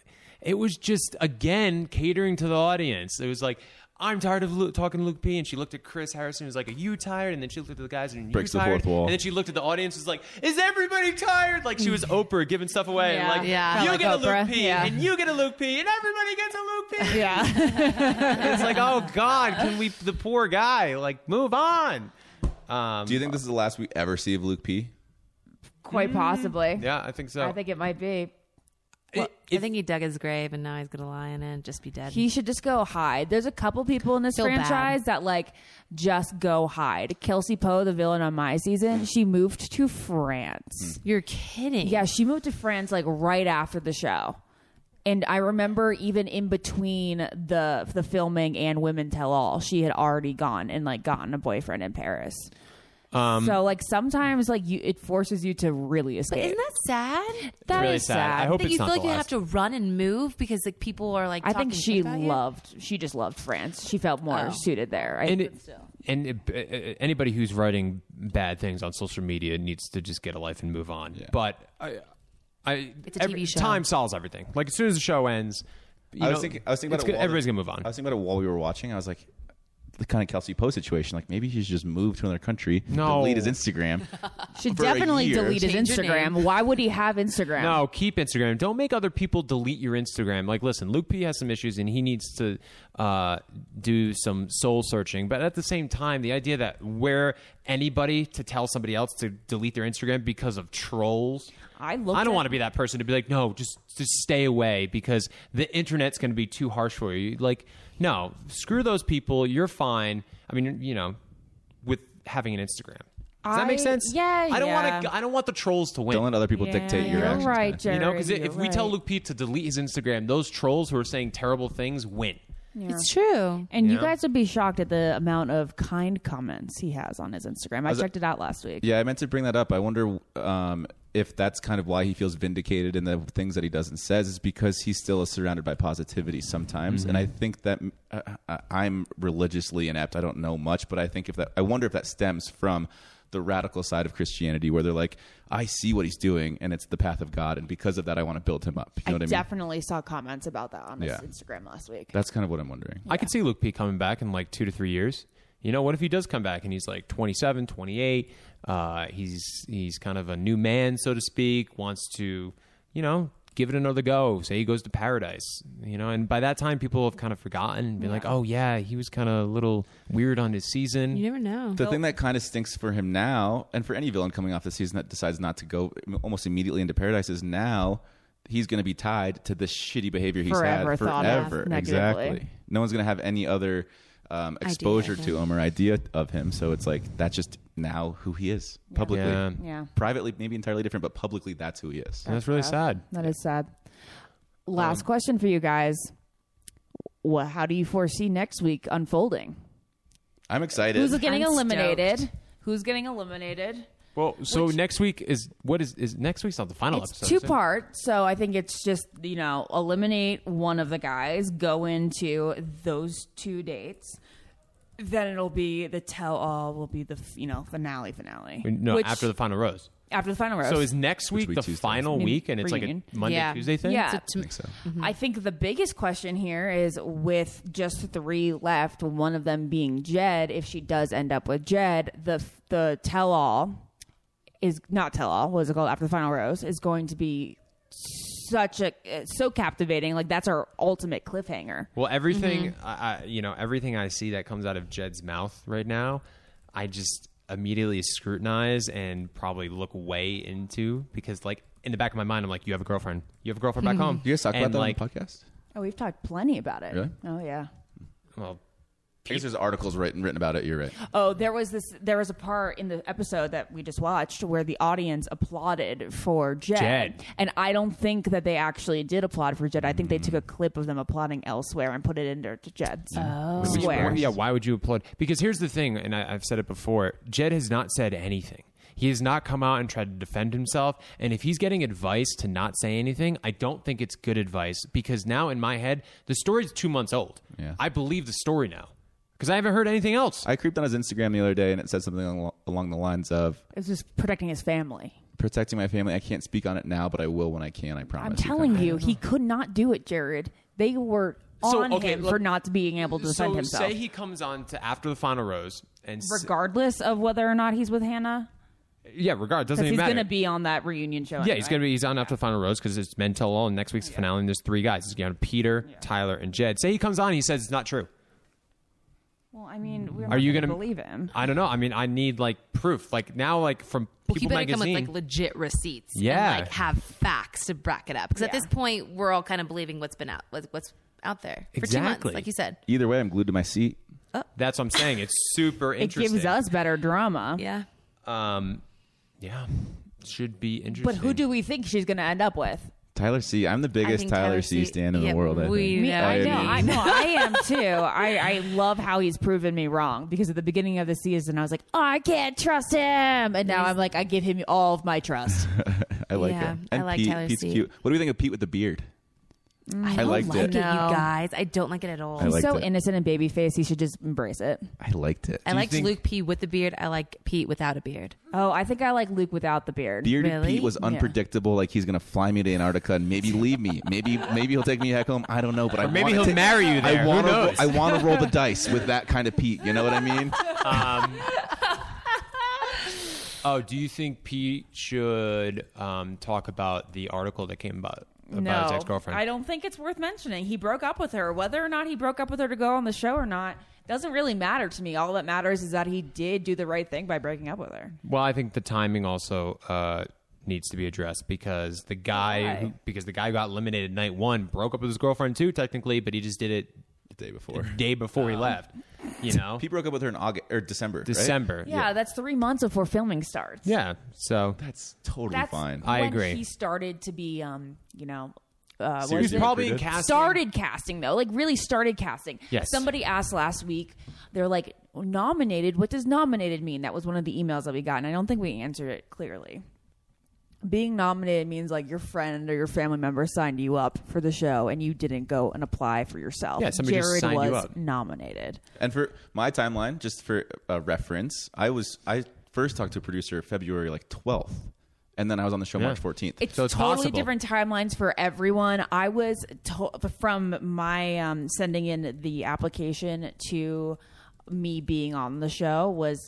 it was just, again, catering to the audience. It was like, I'm tired of Luke, talking to Luke P. And she looked at Chris Harrison and was like, are you tired? And then she looked at the guys and, are you Breaks the tired? fourth wall. And then she looked at the audience and was like, is everybody tired? Like she was Oprah giving stuff away. Yeah. And like, Yeah. you Like get a Oprah. Luke P. Yeah. And you get a Luke P. And everybody gets a Luke P. Yeah. And it's like, oh, God, can we, the poor guy, like, move on. Um, Do you think this is the last we ever see of Luke P? Quite possibly. Yeah, I think so. I think it might be. Well, I think he dug his grave and now he's gonna lie in it and just be dead. He should just go hide. There's a couple people in this Feel franchise bad. that like just go hide. Kelsey Poe, the villain on my season, she moved to France. You're kidding. Yeah, she moved to France like right after the show. And I remember even in between the the filming and Women Tell All, she had already gone and like gotten a boyfriend in Paris. Um, so like sometimes like you it forces you to really But escape. isn't that sad? That really is sad. sad. I hope that it's you not feel like the you last. have to run and move because like people are like. I think talking she shit about you? loved she just loved France. She felt more Oh. suited there. I, and but it, still. and it, uh, anybody who's writing bad things on social media needs to just get a life and move on. Yeah. But I, I, It's a T V show. Time solves everything. Like as soon as the show ends, you I was know, thinking. I was thinking it's about it gonna- while everybody's the- gonna move on. I was thinking about it while we were watching. I was like, the kind of Kelsey Poe situation. Like maybe he should just move to another country, No. delete his Instagram. Should for a definitely year. delete his Change your Instagram. name. Why would he have Instagram? No, keep Instagram. Don't make other people delete your Instagram. Like, listen, Luke P has some issues and he needs to uh, do some soul searching. But at the same time, the idea that we're anybody to tell somebody else to delete their Instagram because of trolls. I looked I don't at- want to be that person to be like, no, just just stay away because the internet's going to be too harsh for you. Like, no, screw those people. You're fine. I mean, you know, with having an Instagram. Does that make I- sense? yeah, I don't yeah. want to. I don't want the trolls to win. Don't let other people Yeah, dictate your you're actions. right, man. Jared. You know, because You're if we tell right. Luke P to delete his Instagram, those trolls who are saying terrible things win. It's true. And you Yeah. guys would be shocked at the amount of kind comments he has on his Instagram. I Was it- checked it out last week. Yeah, I meant to bring that up. I wonder um, if that's kind of why he feels vindicated in the things that he does and says is because he still is surrounded by positivity sometimes. And I think that uh, uh, I'm religiously inept. I don't know much, but I think if that, I wonder if that stems from the radical side of Christianity where they're like, I see what he's doing and it's the path of God. And because of that, I want to build him up. You know I what I mean? definitely saw comments about that on his Yeah. Instagram last week. That's kind of what I'm wondering. I could see Luke P coming back in like two to three years. You know, what if he does come back and he's like twenty-seven, twenty-eight? Uh, he's he's kind of a new man, so to speak. Wants to, you know, give it another go. Say he goes to paradise. You know, and by that time, people have kind of forgotten and been like, oh yeah, he was kind of a little weird on his season. You never know. The thing that kind of stinks for him now, and for any villain coming off the season that decides not to go almost immediately into paradise, is now he's going to be tied to this shitty behavior he's Forever had thought of forever. negatively. Exactly. No one's going to have any other um, exposure Idea. to him or idea of him. So it's like that's just now who he is publicly. Yeah. Yeah. Privately, maybe entirely different, but publicly, that's who he is. And that's really sad. That is sad. Last Um, question for you guys. What, how do you foresee next week unfolding? I'm excited. Who's getting I'm eliminated? stoked. Who's getting eliminated? Well, so Which- next week is what is is next week's not the final It's episode. two is it? part, so I think it's just, you know, eliminate one of the guys, go into those two dates. Then it'll be the tell all will be the, you know, finale finale. No, Which- after the final rose. after the final roast. So is next week week the Tuesday? final I mean, week, and it's reunion. like a Monday Yeah. Tuesday thing? Yeah. So I to- think so. I think the biggest question here is with just three left, one of them being Jed. If she does end up with Jed, the the tell all is not tell all. What is it called? After the final rose is going to be such a so captivating. Like that's our ultimate cliffhanger. Well, everything Mm-hmm. I, I, you know, everything I see that comes out of Jed's mouth right now, I just immediately scrutinize and probably look way into because, like, in the back of my mind, I'm like, you have a girlfriend, you have a girlfriend back home. You guys talk And, about that like, on the podcast? Oh, we've talked plenty about it. Really? Oh yeah. well, I guess there's articles written written about it. You're right. Oh, there was this. There was a part in the episode that we just watched where the audience applauded for Jed, Jed. and I don't think that they actually did applaud for Jed. I think they took a clip of them applauding elsewhere and put it into Jed's Oh. swear. yeah, why would you applaud? Because here's the thing, and I, I've said it before: Jed has not said anything. He has not come out and tried to defend himself. And if he's getting advice to not say anything, I don't think it's good advice because now in my head, the story's two months old. Yeah. I believe the story now because I haven't heard anything else. I creeped on his Instagram the other day, and it said something along, along the lines of, It's just protecting his family. protecting my family. I can't speak on it now, but I will when I can. I promise. I'm telling you, he could not do it, Jared. They were So, on okay, him look- for not being able to defend so himself. say he comes on to after the final rose and s- Regardless of whether or not he's with Hannah, yeah, regard doesn't because even he's matter. going to be on that reunion show. Yeah, anyway. he's gonna be. He's on after the final rose because it's men tell all. And next week's finale, and there's three guys. It's gonna be Peter, Tyler, and Jed. Say he comes on, and he says it's not true. Well, I mean, we're Are not you gonna gonna believe him? I don't know. I mean, I need like proof. Like now, like from Well, he People better come Magazine. with like legit receipts. Yeah. And like have facts to back it up. Because at Yeah. this point, we're all kind of believing what's been out, what's what's out there for two Exactly. months, like you said. Either way, I'm glued to my seat. That's what I'm saying. It's super It interesting. gives us better drama. Yeah. Um, yeah, should be interesting. But who do we think she's going to end up with? Tyler C. I'm the biggest think Tyler, Tyler C. C. stan in yeah, the world. I we think. Me, know. I know, mean- I know, I am too. I, I love how he's proven me wrong because at the beginning of the season, I was like, oh, I can't trust him, and now I'm like, I give him all of my trust. I like Yeah, him. I And like Pete, Tyler Pete's C. cute. What do we think of Pete with the beard? I, I don't liked like it. it, you No. guys. I don't like it at all. I He's liked so it. innocent and baby face. He should just embrace it. I liked it. I you liked think- Luke P with the beard. I like Pete without a beard. Oh, I think I like Luke without the beard. Bearded Really? Pete was Yeah. unpredictable. Like he's gonna fly me to Antarctica and maybe leave me. Maybe maybe he'll take me back home. I don't know, but I maybe wanna he'll take- marry you there. I Who want to. knows? I want to roll the dice with that kind of Pete. You know what I mean? Um, oh, do you think Pete should um, talk about the article that came about about his No, ex-girlfriend? I don't think it's worth mentioning. He broke up with her. Whether or not he broke up with her to go on the show or not doesn't really matter to me. All that matters is that he did do the right thing by breaking up with her. Well, I think the timing also uh, needs to be addressed because the guy, Why? who, because the guy who got eliminated night one, broke up with his girlfriend too, technically, but he just did it The day before. the day before he left. You know, Pete broke up with her in August or December. right? December. Yeah, that's three months before filming starts. Yeah. So That's totally That's fine. I when agree. He started to be, um, you know, uh, what Seriously is it? probably in recruited? casting. started casting though, like really started casting. Yes. Somebody asked last week. They're like, nominated. What does nominated mean? That was one of the emails that we got, and I don't think we answered it clearly. Being nominated means like your friend or your family member signed you up for the show, and you didn't go and apply for yourself. Yeah, somebody just Jared signed was you up. nominated. And for my timeline, just for uh, reference, I was I first talked to a producer February like twelfth, and then I was on the show Yeah. March fourteenth. It's, So it's totally possible. different timelines for everyone. I was to- from my um, sending in the application to me being on the show was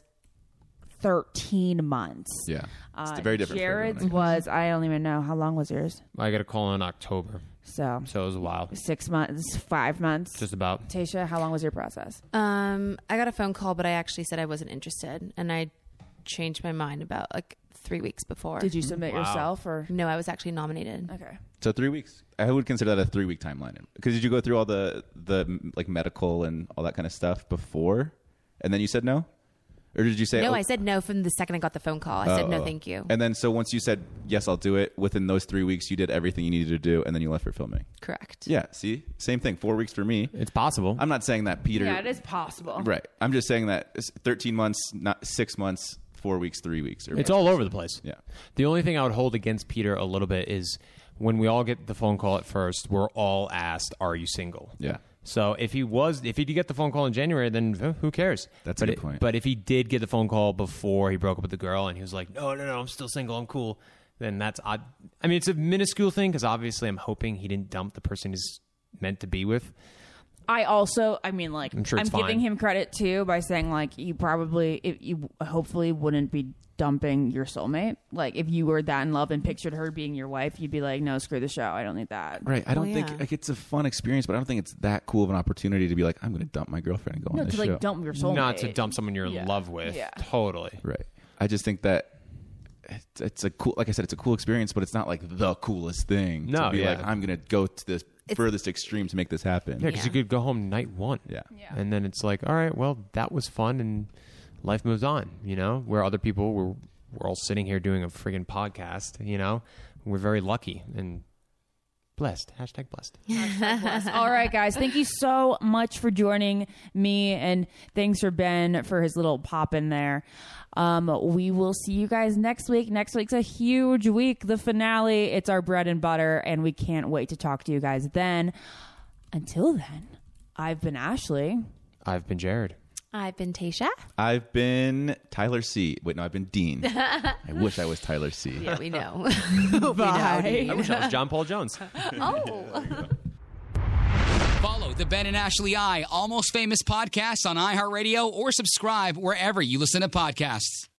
thirteen months. yeah, it's Uh, very different. for Jared's everyone, was I don't even know how long was yours. I got a call in October, So so it was a while. six months, five months. Just about. Tasha, how long was your process? Um, I got a phone call, but I actually said I wasn't interested, and I changed my mind about like three weeks before. Did you submit Wow. yourself or No, I was actually nominated. okay? So three weeks. I would consider that a three week timeline. Because did you go through all the the like medical and all that kind of stuff before, and then you said no, or did you say No, oh, I said no from the second I got the phone call. I said oh, no, oh. thank you. And then so once you said yes, I'll do it. Within those three weeks, you did everything you needed to do, and then you left for filming. Correct. Yeah. See, same thing. Four weeks for me. It's possible. I'm not saying that Peter. Yeah, it is possible. Right. I'm just saying that it's thirteen months, not six months, four weeks, three weeks. Or It's all over the place. Yeah. The only thing I would hold against Peter a little bit is when we all get the phone call at first, we're all asked, "Are you single?" Yeah. So if he was, if he did get the phone call in January, then uh, who cares? That's a but good point. But if he did get the phone call before he broke up with the girl and he was like, "No, no, no, I'm still single, I'm cool," then that's odd. I mean, it's a minuscule thing because obviously I'm hoping he didn't dump the person he's meant to be with. I also, I mean, like, I'm I'm, sure it's giving fine. him credit too by saying, like, you probably, if you hopefully wouldn't be dumping your soulmate. Like, if you were that in love and pictured her being your wife, you'd be like, no, screw the show. I don't need that. Right. I don't Well, think yeah. like it's a fun experience, but I don't think it's that cool of an opportunity to be like, I'm going to dump my girlfriend and go No, on this to like show. dump your soulmate. Not to dump someone you're Yeah. in love with. Yeah. Totally. Right. I just think that it's, it's a cool, like I said, it's a cool experience, but it's not like the coolest thing. No, to be yeah. like, I'm going to go to the It's- furthest extreme to make this happen. Yeah, because Yeah. you could go home night one. Yeah. Yeah. And then it's like, all right, well, that was fun and life moves on, you know, where other people were, we're all sitting here doing a friggin' podcast, you know, we're very lucky and blessed. Hashtag blessed. All right, guys. Thank you so much for joining me, and thanks for Ben for his little pop in there. Um, we will see you guys next week. Next week's a huge week, the finale. It's our bread and butter, and we can't wait to talk to you guys then. Until then, I've been Ashley. I've been Jared. I've been Tasha. I've been Tyler C. Wait, no, I've been Dean. I wish I was Tyler C. Yeah, we know. Bye. I wish I was John Paul Jones. Oh. Follow the Ben and Ashley I Almost Famous podcast on iHeartRadio or subscribe wherever you listen to podcasts.